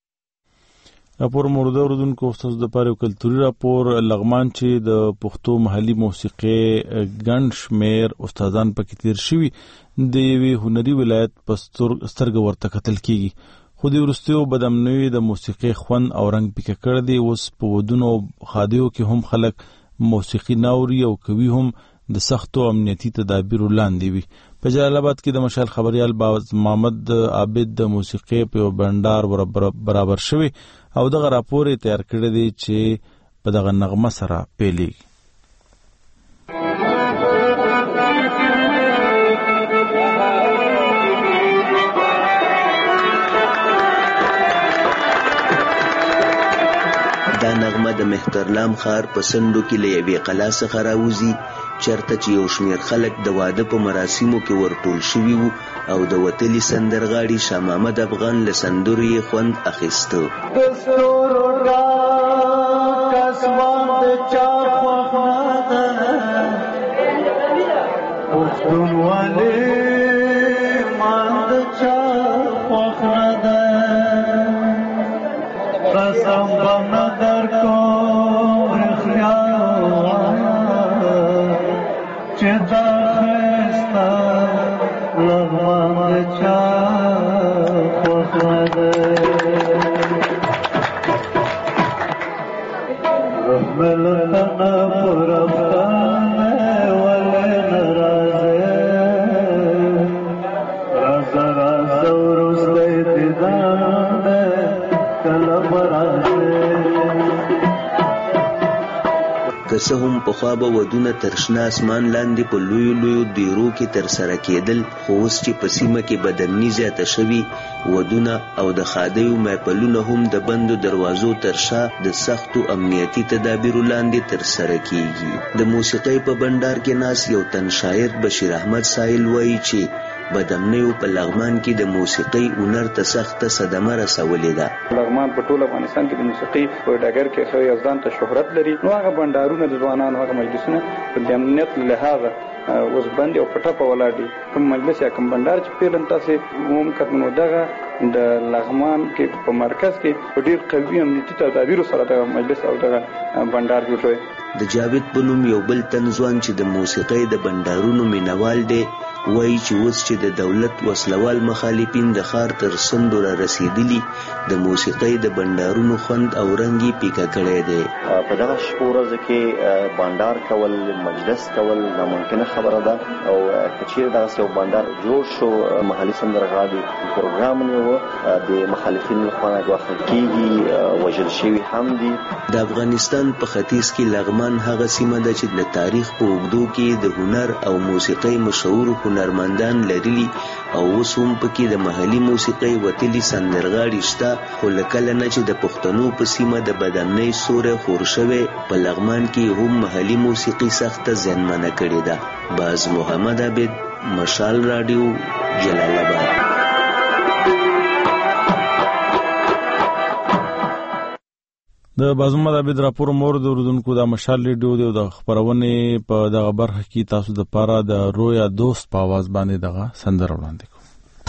[SPEAKER 1] راپور مورد اوردونکو استاد د پاره کلتوري راپور لغمان چې د پښتو محلي موسیقي ګڼ شمیر استادان پکې تیر شوي د یوې هنري ولایت په سترګه ورته کتل کیږي خو د وروستیو بدامنوي د موسیقي خوند او رنګ پکې کړی دی. اوس په ودونو خادیو کې هم خلک موسیقي ناوري او کوي هم د سختو امنیتي تدابیرو لاندې وي. په جلال آباد کې د مشال خبريال باز محمد عابد د موسیقي په بندر برابر شوی او دغه راپور تیار کړی دی چې په دغه نغمه سره پیلېږي.
[SPEAKER 14] دا نغمه د مهترلام ښار په سندو کې له یوې قلا څخه راوځي چېرته چې یو شمېر خلک د واده په مراسمو کې ورټول شوي وو او د وتلي سندرغاړي شاه محمد افغان له سندرو یې خوند اخیسته. څه هم پخوا به ودونه تر شنه اسمان لاندې په لویو لویو دیرو کې ترسره کېدل، خو اوس چې په سیمه کې بدامني زیاته شوي، ودونه او د ښادیو محفلونه هم د بندو دروازو تر شا د سختو امنیتي تدابیرو لاندې ترسره کېږي. د موسیقۍ په بنډار کې ناست یو تن شاعر بشیر احمد سایل وایي چې بدامنیو په لغمان کې د موسیقۍ هنر ته سخته صدمه رسولې ده.
[SPEAKER 4] لغمان په ټول افغانستان کې د موسیقۍ په ډګر کې ښه ځان ته شهرت لري، نو هغه بنډارونه د ځوانانو هغه مجلسونه په امنیت له لحاظه اوس بند او پټه په ولاړ دي. کوم مجلس یا کوم بنډار چې پیلن تاسې عموم کتنو دغه د لغمان کې په مرکز کې په ډیر قوي امنیتي تدابیرو سره د مجلس او دغه بنډار جوړ شوی.
[SPEAKER 14] د جاوید په نوم یو بل تن ځوان چې د موسیقۍ د بنډارونو مینوال دی وایي چې اوس چې د دولت وسلوال مخالفین د ښار تر څنډو را رسېدلي، د موسیقۍ د بنډارونو خوند او رنګ یې پیکه کړی دی.
[SPEAKER 15] په دغه شپو ورځو کې بنډار کول، مجلس کول ناممکنه خبره ده، او که چیرې دغسې یو بنډار جوړ شو، محلي سندرغاړي پروګرامونه و د مخالفینو لخوا ګواښل کېږي، وژل شوي هم دي.
[SPEAKER 14] د افغانستان په ختیځ کې لغمان هغه سیمه ده چې د تاریخ په اوږدو کې د هنر او موسیقۍ مشهور هنرمندان لرلي، او اوس هم پکې د محلي موسیقۍ وتلي سندرغاړي شته، خو له کله نه چې د پښتنو په سیمه د بدامنۍ سوری خور شوی، په لغمان کې هم محلي موسیقي سخته زیانمنه کړې ده. باز محمد عابد، مشال راډیو، جلال آباد.
[SPEAKER 1] د باز محمد عابد راپور مور د اردوونکو د مشال ریډیو دی او د خبرونې په دغه برخه کې تاسو د پاره د رویا دوست په आवाज باندې دغه سندره وړاندې کوم.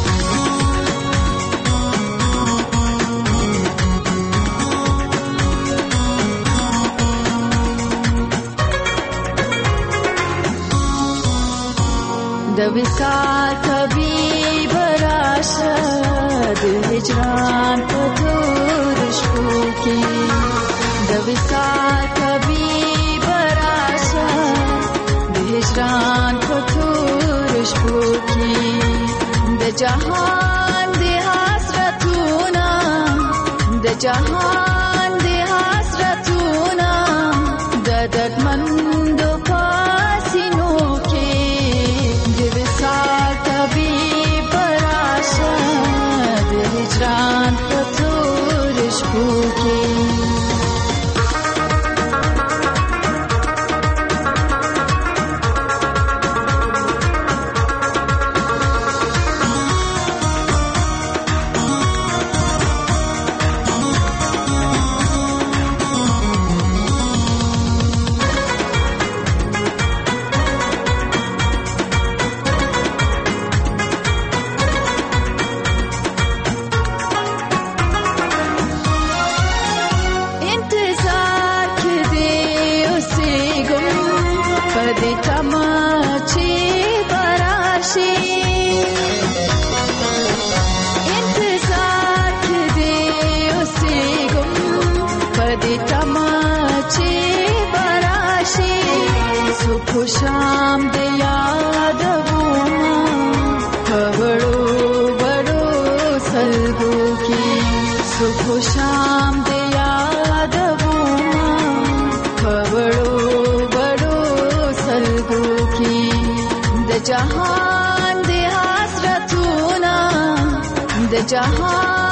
[SPEAKER 16] د وصال طبيب راشه د هجران په تور شپو کې، د وصال طبيب راشه د هجران په تور شپو کې، د جهان د حسرتونه، د جهان د حسرتونه، د دردمندو پاسینو کې، د وصال طبيب راشه د هجران په تور شپو کې. شام د یادوما خبرو بڑو سلگو کی، صبح شام د یادوما خبرو بڑو سلگو کی، د جهان د حسرتونه، د جهان